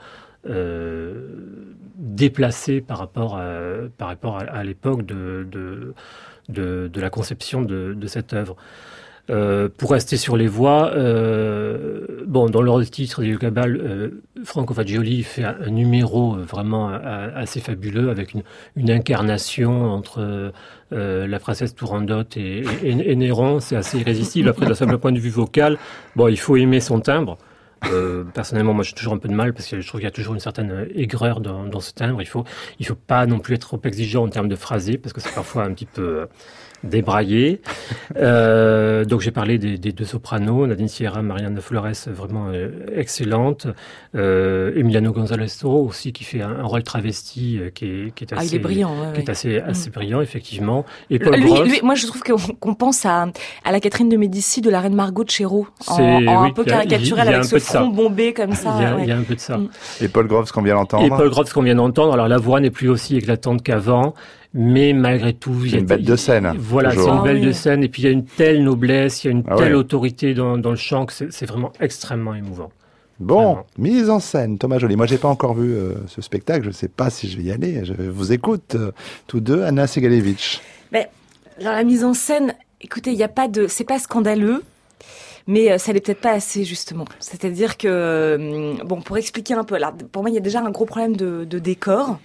déplacé par rapport à l'époque de la conception de cette œuvre. Pour rester sur les voix, dans le rôle titre du Cabal, Franco Fagioli fait un numéro vraiment assez fabuleux avec une incarnation entre la princesse Turandot et Néron. C'est assez irrésistible. Après, d'un simple point de vue vocal, il faut aimer son timbre. Personnellement, moi, j'ai toujours un peu de mal parce que je trouve qu'il y a toujours une certaine aigreur dans ce timbre. Il faut pas non plus être trop exigeant en termes de phrasé parce que c'est parfois un petit peu débraillé. Donc j'ai parlé des deux sopranos, Nadine Sierra, Mariana Flores, vraiment excellente. Emiliano González Toro aussi qui fait un rôle travesti qui est assez, il est brillant, qui est assez brillant effectivement. Et Paul Groves, lui, moi je trouve qu'on pense à la Catherine de Médicis de la reine Margot de Chéreau, un peu caricaturelle avec ce front bombé comme ça. Il y a un peu de ça. Et Paul Groves qu'on vient d'entendre. Et Paul Groves qu'on vient d'entendre. Alors la voix n'est plus aussi éclatante qu'avant. Mais malgré tout, c'est une belle de scène. Voilà, c'est une belle de scène. Et puis il y a une telle noblesse, il y a une telle autorité dans le chant que c'est vraiment extrêmement émouvant. Bon, vraiment. Mise en scène, Thomas Joly. Moi, j'ai pas encore vu ce spectacle. Je ne sais pas si je vais y aller. Je vous écoute tous deux, Anna Segalevich. Dans la mise en scène, écoutez, c'est pas scandaleux. Mais ça l'est peut-être pas assez, justement. C'est-à-dire que, pour expliquer un peu, alors, pour moi, il y a déjà un gros problème de décor.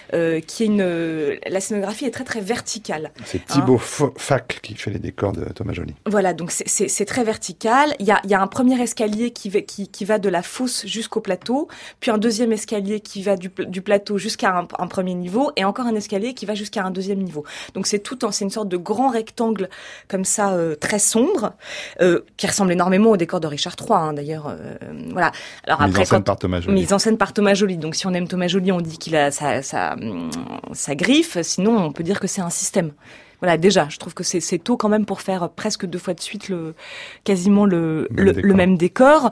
qui est la scénographie est très très verticale. C'est Thibaut Fac qui fait les décors de Thomas Joly. Voilà, donc c'est très vertical. Il y a un premier escalier qui va de la fosse jusqu'au plateau, puis un deuxième escalier qui va du plateau jusqu'à un premier niveau, et encore un escalier qui va jusqu'à un deuxième niveau. Donc c'est une sorte de grand rectangle comme ça, très sombre, qui ressemble énormément au décor de Richard III, d'ailleurs. Voilà. Alors mise en scène par Thomas Joly. Mise en scène par Thomas Joly. Donc si on aime Thomas Joly, on dit qu'il a sa griffe. Sinon, on peut dire que c'est un système. Voilà, déjà, je trouve que c'est tôt quand même pour faire presque 2 fois de suite quasiment le même décor.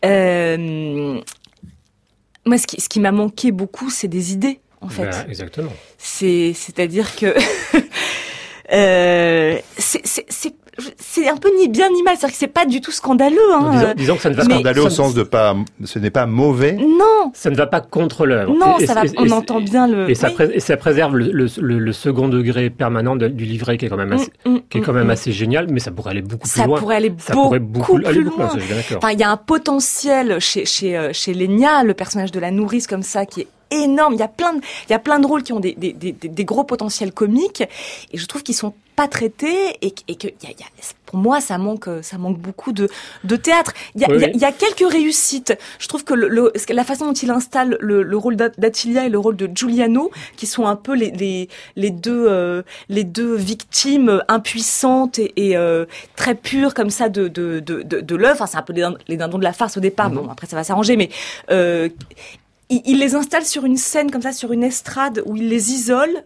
Moi, ce qui m'a manqué beaucoup, c'est des idées, en fait. Ben, exactement. C'est-à-dire que c'est un peu ni bien ni mal, c'est-à-dire que c'est pas du tout scandaleux. Disons que ça ne va pas scandaleux au sens de ce n'est pas mauvais. Non. Ça ne va pas contre l'œuvre. Non, on entend bien le. Et ça préserve le second degré permanent du livret qui est quand même assez génial, mais ça pourrait aller beaucoup plus loin. Ça pourrait aller beaucoup plus loin. Je suis bien d'accord. Enfin, il y a un potentiel chez Lénia, le personnage de la nourrice comme ça, qui est énorme. Il y a plein de rôles qui ont des gros potentiels comiques, et je trouve qu'ils sont pas traités, et que pour moi ça manque beaucoup de théâtre. Il y a quelques réussites. Je trouve que la façon dont il installe le rôle d'Attilia et le rôle de Giuliano, qui sont un peu les deux victimes impuissantes et très pures comme ça de l'œuvre. Enfin, c'est un peu les dindons de la farce au départ. Bon, après ça va s'arranger, mais il les installe sur une scène comme ça, sur une estrade, où il les isole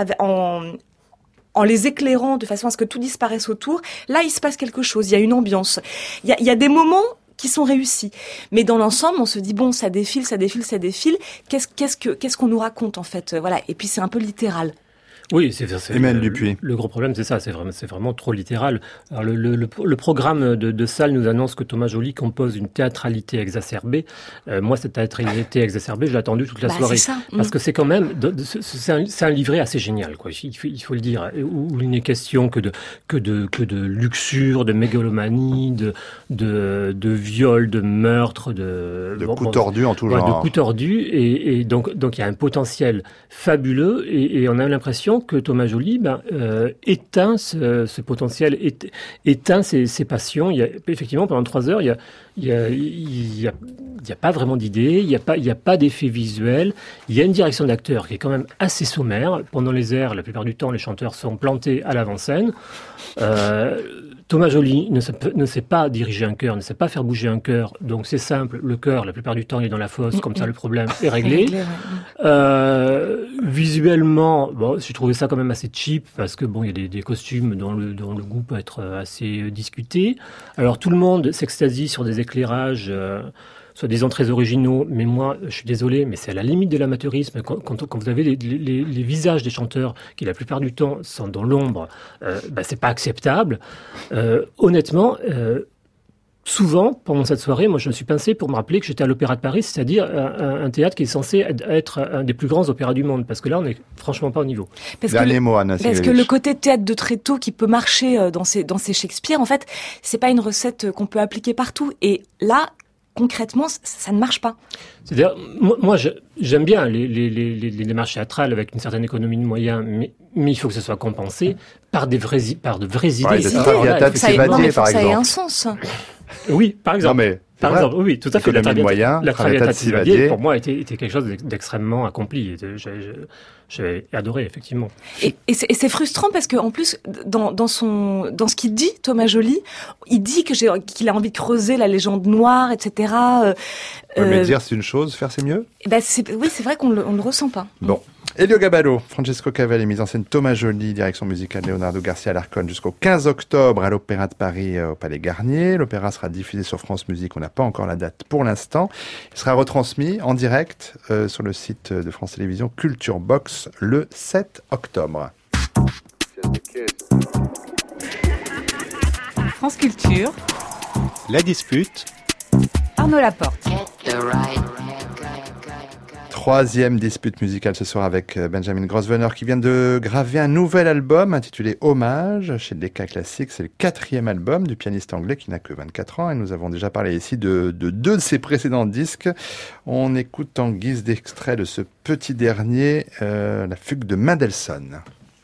en les éclairant de façon à ce que tout disparaisse autour. Là, il se passe quelque chose, il y a une ambiance. Il y a des moments qui sont réussis. Mais dans l'ensemble, on se dit, bon, ça défile. Qu'est-ce qu'on nous raconte, en fait? Voilà. Et puis, c'est un peu littéral. Oui, c'est Emmanuel Dupuis. Le gros problème, c'est ça, c'est vraiment trop littéral. Alors le programme de salle nous annonce que Thomas Joly compose une théâtralité exacerbée. Moi, cette théâtralité exacerbée, je l'ai attendue toute la soirée, c'est ça. Parce que c'est quand même, c'est un livret assez génial, quoi. Il faut le dire, où il n'est question que de luxure, de mégalomanie, de viol, de meurtre, de coups tordus en tout genre. De coups tordus, et donc il y a un potentiel fabuleux, et on a l'impression que Thomas Joly éteint ce potentiel, éteint ses passions. Effectivement, pendant 3 heures, il y a pas vraiment d'idées, il y a pas d'effets visuels. Il y a une direction d'acteur qui est quand même assez sommaire. Pendant les airs, la plupart du temps, les chanteurs sont plantés à l'avant-scène. Thomas Joly ne sait pas diriger un chœur, ne sait pas faire bouger un chœur. Donc c'est simple, le chœur, la plupart du temps, il est dans la fosse, comme ça le problème est réglé. Visuellement, j'ai trouvé ça quand même assez cheap, parce que il y a des costumes dont le goût peut être assez discuté. Alors tout le monde s'extasie sur des éclairages soi-disant très originaux, mais moi, je suis désolé, mais c'est à la limite de l'amateurisme. Quand vous avez les visages des chanteurs, qui la plupart du temps sont dans l'ombre, c'est pas acceptable. Honnêtement, souvent, pendant cette soirée, moi, je me suis pincé pour me rappeler que j'étais à l'Opéra de Paris, c'est-à-dire un théâtre qui est censé être un des plus grands opéras du monde, parce que là, on n'est franchement pas au niveau. Dernier mot, Anna Sigevich. Parce que le côté théâtre de tréteau qui peut marcher dans ces Shakespeare, en fait, c'est pas une recette qu'on peut appliquer partout. Et là, concrètement, ça ne marche pas. C'est-à-dire, moi j'aime bien les démarches théâtrales avec une certaine économie de moyens, mais il faut que ce soit compensé par de vraies idées. Traviata de Sivadier, par exemple. Ça ait un sens. Oui, par exemple. Par exemple, oui, tout à fait. La Traviata de Sivadier, pour moi, était quelque chose d'extrêmement accompli. J'ai adoré, effectivement. Et c'est frustrant parce que, en plus, dans ce qu'il dit, Thomas Joly, il dit qu'il a envie de creuser la légende noire, etc. Mais dire c'est une chose, faire c'est mieux? Oui, c'est vrai qu'on le ressent pas. Bon. Elio Gaballo, Francesco Cavalli, mise en scène Thomas Joly, direction musicale Leonardo Garcia Alarcón, jusqu'au 15 octobre à l'Opéra de Paris au Palais Garnier. L'opéra sera diffusé sur France Musique, on n'a pas encore la date pour l'instant. Il sera retransmis en direct sur le site de France Télévisions Culture Box le 7 octobre. France Culture. La dispute. Arnaud Laporte. Troisième dispute musicale ce soir avec Benjamin Grosvenor qui vient de graver un nouvel album intitulé Hommage chez Decca Classics. C'est le 4e album du pianiste anglais qui n'a que 24 ans et nous avons déjà parlé ici de 2 de ses précédents disques. On écoute en guise d'extrait de ce petit dernier la fugue de Mendelssohn.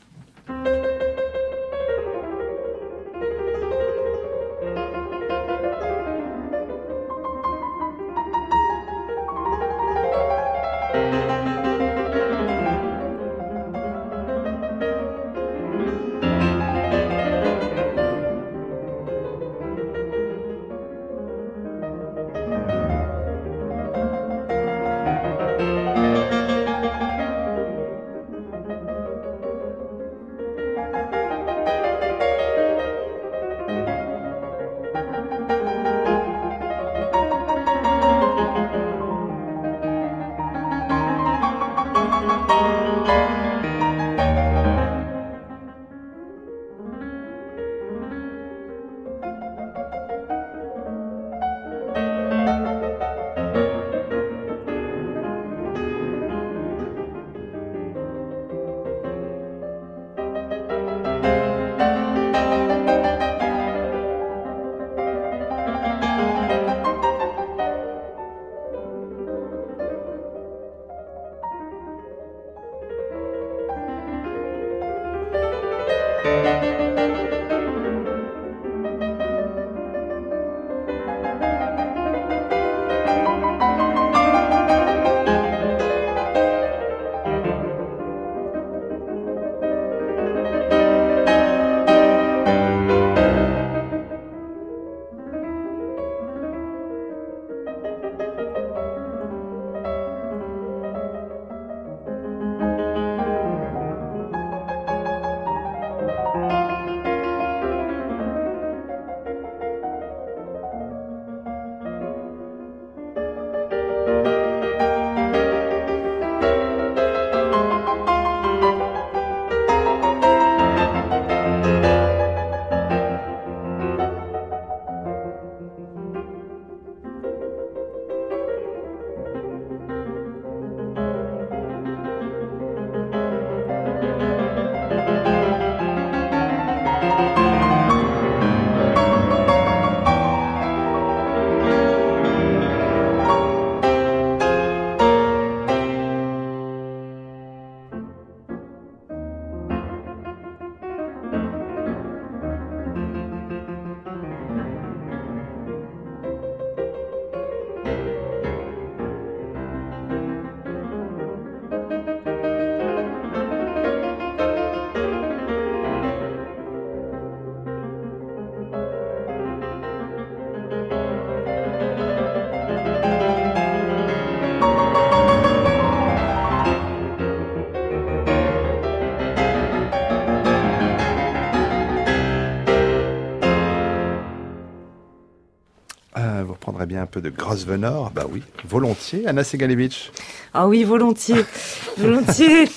Vous reprendrez bien un peu de Grosvenor? Bah oui, volontiers. Anna Segalevitch. Ah oui, volontiers. Volontiers.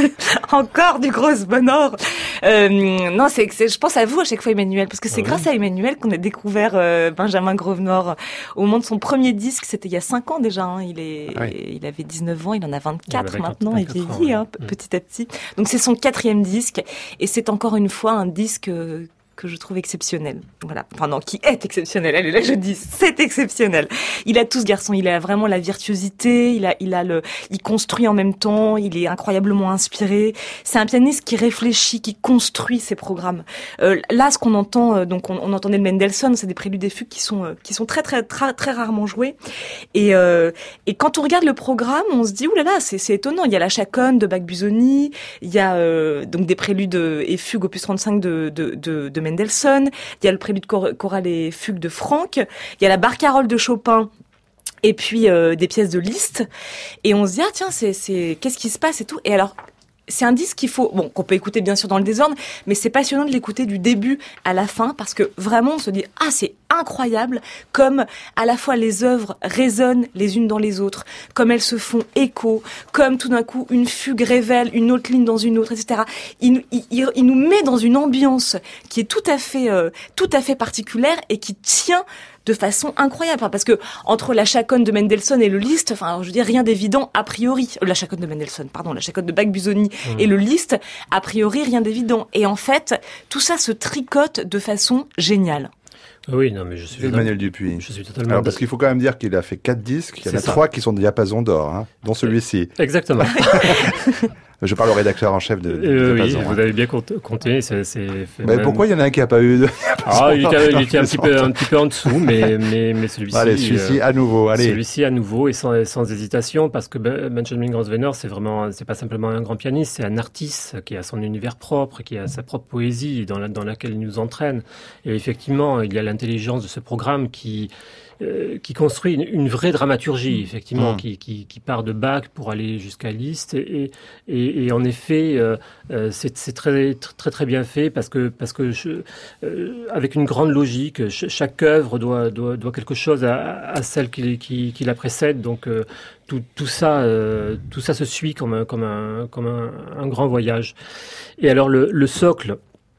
Encore du Grosvenor. Non, je pense à vous à chaque fois, Emmanuel, parce que c'est grâce à Emmanuel qu'on a découvert Benjamin Grosvenor au moment de son premier disque. C'était il y a 5 ans déjà. Hein. Il avait 19 ans, il en a 24 maintenant. Il vieillit petit à petit. Donc c'est son 4e disque et c'est encore une fois un disque que je trouve exceptionnel. Voilà. Enfin non, qui est exceptionnel. Allez, là je dis, c'est exceptionnel. Il a tout ce garçon, il a vraiment la virtuosité, il construit en même temps, il est incroyablement inspiré. C'est un pianiste qui réfléchit, qui construit ses programmes. Là, ce qu'on entend, donc on entendait le Mendelssohn, c'est des préludes et fugues qui sont très très très très rarement joués. Et quand on regarde le programme, on se dit ouh là là, c'est étonnant. Il y a la chaconne de Bach-Busoni, il y a donc des préludes et fugues opus 35 de Mendelssohn, il y a le prélude chorale et fugue de Franck, il y a la barcarolle de Chopin et puis des pièces de Liszt, et on se dit ah tiens c'est qu'est-ce qui se passe et tout. Et alors c'est un disque qu'on peut écouter bien sûr dans le désordre, mais c'est passionnant de l'écouter du début à la fin parce que vraiment on se dit ah c'est incroyable comme à la fois les œuvres résonnent les unes dans les autres, comme elles se font écho, comme tout d'un coup une fugue révèle une autre ligne dans une autre, etc. Il nous met dans une ambiance qui est tout à fait particulière et qui tient de façon incroyable, parce que entre la chaconne de Mendelssohn et le Liszt, enfin, je veux dire, rien d'évident a priori. La chaconne de Bach-Busoni et le Liszt, a priori, rien d'évident. Et en fait, tout ça se tricote de façon géniale. Oui, non, mais je suis Emmanuel Dupuis. Je suis totalement. Alors, parce qu'il faut quand même dire qu'il a fait 4 disques, il y en a 3 qui sont de diapason d'or, hein, dont celui-ci. Exactement. Je parle au rédacteur en chef de diapason. Oui, vous avez bien compté. Mais pourquoi il y en a un qui n'a pas eu de diapason? Il était un petit peu en dessous, mais celui-ci. Allez, celui-ci à nouveau. Allez. Celui-ci à nouveau et sans hésitation, parce que Benjamin Grosvenor, c'est pas simplement un grand pianiste, c'est un artiste qui a son univers propre, qui a sa propre poésie dans laquelle il nous entraîne. Et effectivement, il y a l'intelligence de ce programme qui construit une vraie dramaturgie, effectivement, qui part de Bach pour aller jusqu'à Liszt, et en effet, c'est très très très bien fait parce que avec une grande logique, chaque œuvre doit quelque chose à celle qui la précède, donc tout ça se suit comme un grand voyage. Et alors le socle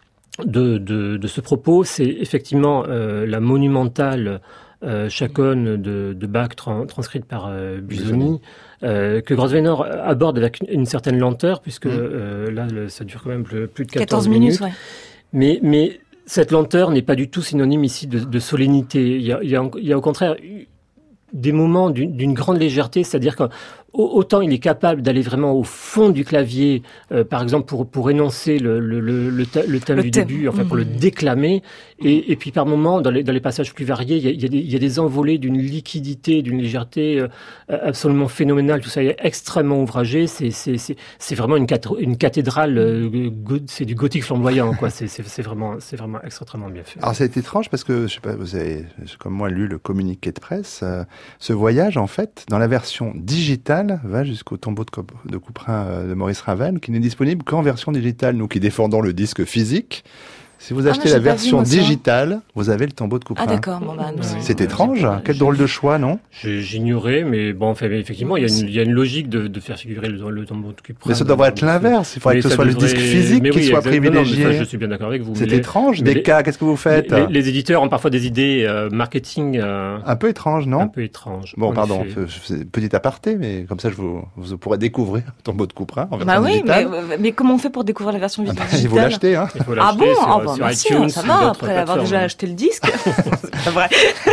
de ce propos, c'est effectivement la monumentale chaconne de Bach transcrite par Busoni, que Grosvenor aborde avec une certaine lenteur, puisque là, ça dure quand même plus de 14 minutes. Ouais. Mais cette lenteur n'est pas du tout synonyme ici de solennité. Il y a au contraire des moments d'une grande légèreté, c'est-à-dire qu'autant il est capable d'aller vraiment au fond du clavier, par exemple pour énoncer le thème du début, enfin pour le déclamer, et puis par moments dans les passages plus variés, il y a des envolées d'une liquidité, d'une légèreté absolument phénoménale. Tout ça est extrêmement ouvragé. C'est vraiment une cathédrale. C'est du gothique flamboyant, quoi. C'est vraiment extrêmement bien fait. Alors c'est étrange parce que je sais pas, vous avez comme moi lu le communiqué de presse. Ce voyage, en fait, dans la version digitale, va jusqu'au tombeau de Couperin de Maurice Ravel, qui n'est disponible qu'en version digitale. Nous qui défendons le disque physique, si vous achetez la version digitale, vous avez le tombeau de Couperin. Ah d'accord, c'est étrange, quel drôle de choix, non? J'ignorais, mais bon, enfin, effectivement, il y a une logique de faire figurer le tombeau de Couperin. Mais ça devrait être l'inverse, il faudrait que ce soit le disque physique qui soit privilégié. Je suis bien d'accord avec vous. C'est étrange, qu'est-ce que vous faites? Les éditeurs ont parfois des idées marketing... un peu étranges, non? Un peu étranges. Bon, pardon, petit aparté, mais comme ça, vous pourrez découvrir le tombeau de Couperin en version digitale. Mais comment on fait pour découvrir la version digitale? Il faut l'acheter, hein. Ah bon? Sur iTunes, ça va, après avoir déjà acheté le disque. C'est pas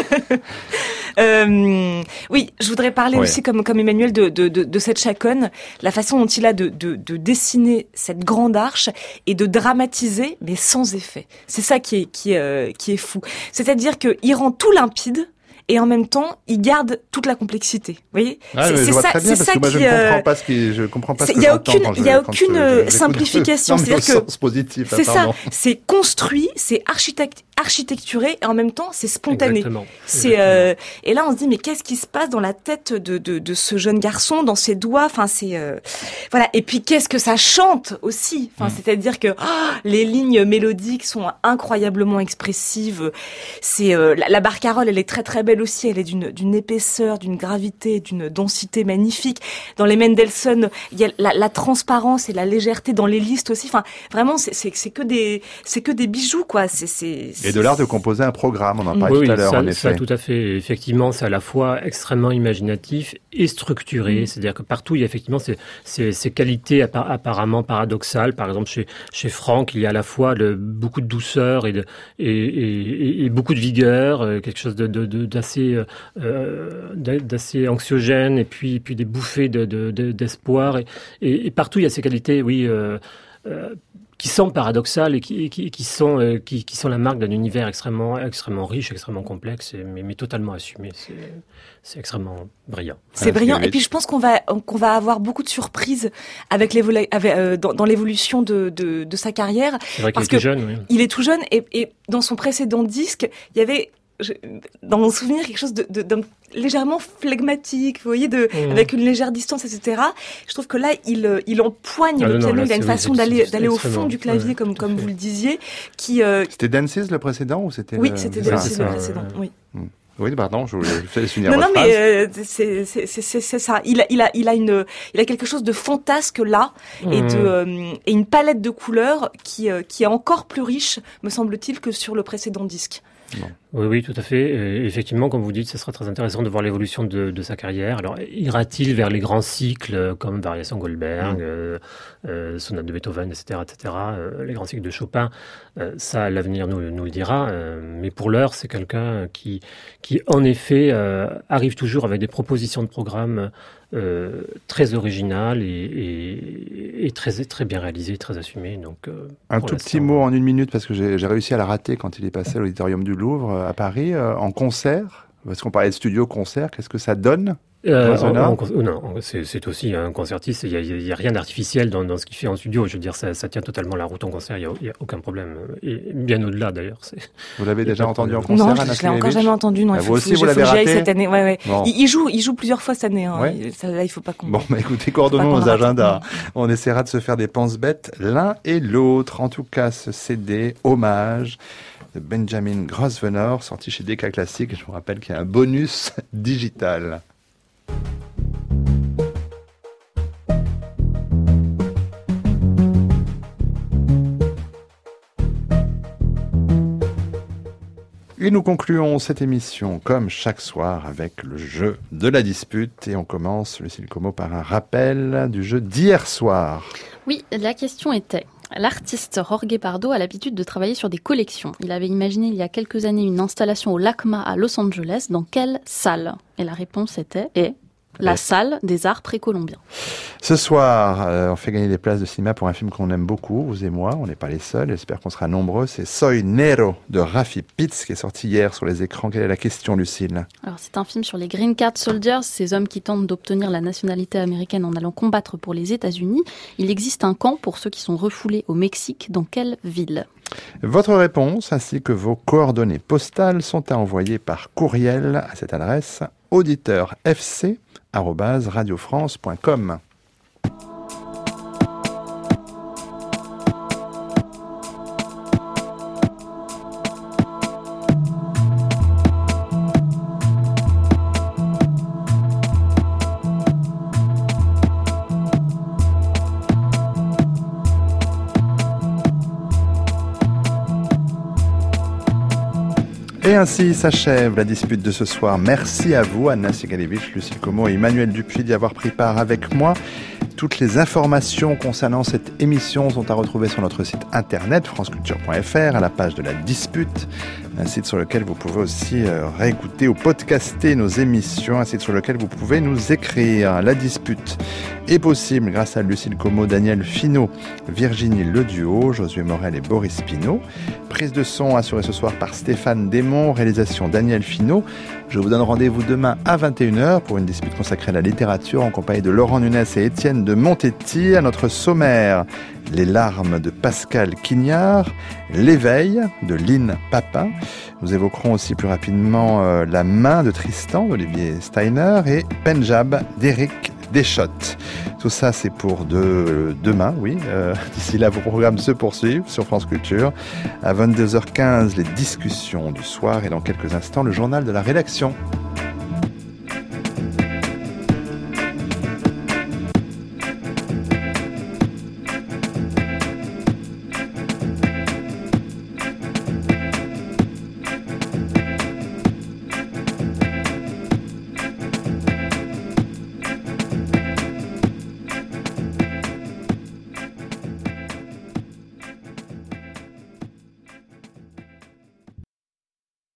vrai. Oui, je voudrais parler aussi, comme Emmanuel, de cette chaconne, la façon dont il a de dessiner cette grande arche et de dramatiser, mais sans effet. C'est ça qui est fou. C'est-à-dire qu'il rend tout limpide, et en même temps, il garde toute la complexité. Vous voyez? Je vois très bien, parce que moi, je comprends pas ce que j'entends. Il y a aucune simplification. C'est-à-dire que c'est ça. C'est construit, c'est architecturé, et en même temps, c'est spontané. Exactement. Et là, on se dit, mais qu'est-ce qui se passe dans la tête de ce jeune garçon, dans ses doigts? Enfin, voilà. Et puis, qu'est-ce que ça chante aussi? Enfin, c'est-à-dire que les lignes mélodiques sont incroyablement expressives. La barcarolle, elle est très très belle aussi, elle est d'une épaisseur, d'une gravité, d'une densité magnifique. Dans les Mendelssohn, il y a la transparence et la légèreté dans les listes aussi. Enfin, vraiment, c'est que des bijoux, quoi. Et de l'art de composer un programme, on en parlait tout à l'heure, en effet. Ça, tout à fait. Effectivement, c'est à la fois extrêmement imaginatif et structuré. C'est-à-dire que partout, il y a effectivement ces qualités apparemment paradoxales. Par exemple, chez Franck, il y a à la fois beaucoup de douceur et beaucoup de vigueur, quelque chose d'assez anxiogène, et puis des bouffées d'espoir, et partout il y a ces qualités, qui sont paradoxales et qui sont la marque d'un univers extrêmement riche, extrêmement complexe, mais totalement assumé. C'est extrêmement brillant. C'est brillant. Et puis je pense qu'on va avoir beaucoup de surprises dans l'évolution de sa carrière. C'est vrai qu'il est tout jeune. Oui. Il est tout jeune, et dans son précédent disque, il y avait dans mon souvenir quelque chose d'un légèrement flegmatique, vous voyez, avec une légère distance, etc. Je trouve que là, il empoigne le piano. Il a une façon d'aller au fond du clavier, comme vous le disiez, qui. C'était Dances le précédent ou c'était? Oui, c'était Dances le précédent. Oui. Oui, pardon, je voulais faire finir non, votre non, phrase. Mais c'est ça. Il a quelque chose de fantasque là, et une palette de couleurs qui est encore plus riche, me semble-t-il, que sur le précédent disque. Bon. Oui, tout à fait. Effectivement, comme vous dites, ce sera très intéressant de voir l'évolution de sa carrière. Alors, ira-t-il vers les grands cycles comme Variation Goldberg, Sonate de Beethoven, etc., les grands cycles de Chopin? Ça, l'avenir nous le dira. Mais pour l'heure, c'est quelqu'un qui en effet, arrive toujours avec des propositions de programmes très originales et très bien réalisées, très assumées. Donc, un tout petit mot en 1 minute, parce que j'ai réussi à la rater quand il est passé à l'Auditorium du Louvre à Paris, en concert, parce qu'on parlait de studio-concert, qu'est-ce que ça donne? Non, c'est aussi un concertiste. Il y a rien d'artificiel dans ce qu'il fait en studio. Je veux dire, ça tient totalement la route en concert. Il y a aucun problème. Et bien au-delà d'ailleurs. Vous l'avez déjà entendu en concert? Non, je l'ai encore jamais entendu. Non, vous aussi, vous l'avez raté cette année. Ouais. Bon. Il joue plusieurs fois cette année. Hein. Ouais. Là, il faut pas qu'on. Bon, écoutez, coordonnons nos agendas. On essaiera de se faire des penses-bêtes l'un et l'autre. En tout cas, ce CD hommage de Benjamin Grosvenor, sorti chez Decca Classique. Et je vous rappelle qu'il y a un bonus digital. Et nous concluons cette émission, comme chaque soir, avec le jeu de la dispute. Et on commence, Lucille Como, par un rappel du jeu d'hier soir. Oui, la question était... L'artiste Jorge Pardo a l'habitude de travailler sur des collections. Il avait imaginé il y a quelques années une installation au LACMA à Los Angeles. Dans quelle salle? Et la réponse était la salle des arts précolombiens. Ce soir, on fait gagner des places de cinéma pour un film qu'on aime beaucoup, vous et moi. On n'est pas les seuls, j'espère qu'on sera nombreux. C'est Soy Nero de Rafi Pitts qui est sorti hier sur les écrans. Quelle est la question, Lucille? Alors, c'est un film sur les Green Card Soldiers, ces hommes qui tentent d'obtenir la nationalité américaine en allant combattre pour les États-Unis. Il existe un camp pour ceux qui sont refoulés au Mexique. Dans quelle ville? Votre réponse ainsi que vos coordonnées postales sont à envoyer par courriel à cette adresse auditeur.fc@radiofrance.com. Et ainsi s'achève la dispute de ce soir. Merci à vous, Anna Sigalevich, Lucille Como et Emmanuel Dupuis d'y avoir pris part avec moi. Toutes les informations concernant cette émission sont à retrouver sur notre site internet franceculture.fr à la page de la dispute, un site sur lequel vous pouvez aussi réécouter ou podcaster nos émissions, un site sur lequel vous pouvez nous écrire. La dispute est possible grâce à Lucille Como, Daniel Finot, Virginie Leduo, Josué Morel et Boris Pinault. Prise de son assurée ce soir par Stéphane Desmond, réalisation Daniel Finot. Je vous donne rendez-vous demain à 21h pour une dispute consacrée à la littérature en compagnie de Laurent Nunes et Étienne de Montetti. À notre sommaire, Les larmes de Pascal Quignard, L'éveil de Lynn Papin. Nous évoquerons aussi plus rapidement La main de Tristan d'Olivier Steiner et Pendjab d'Éric Deschottes. Tout ça, c'est pour demain, oui. D'ici là, vos programmes se poursuivent sur France Culture. À 22h15, les discussions du soir et dans quelques instants, le journal de la rédaction.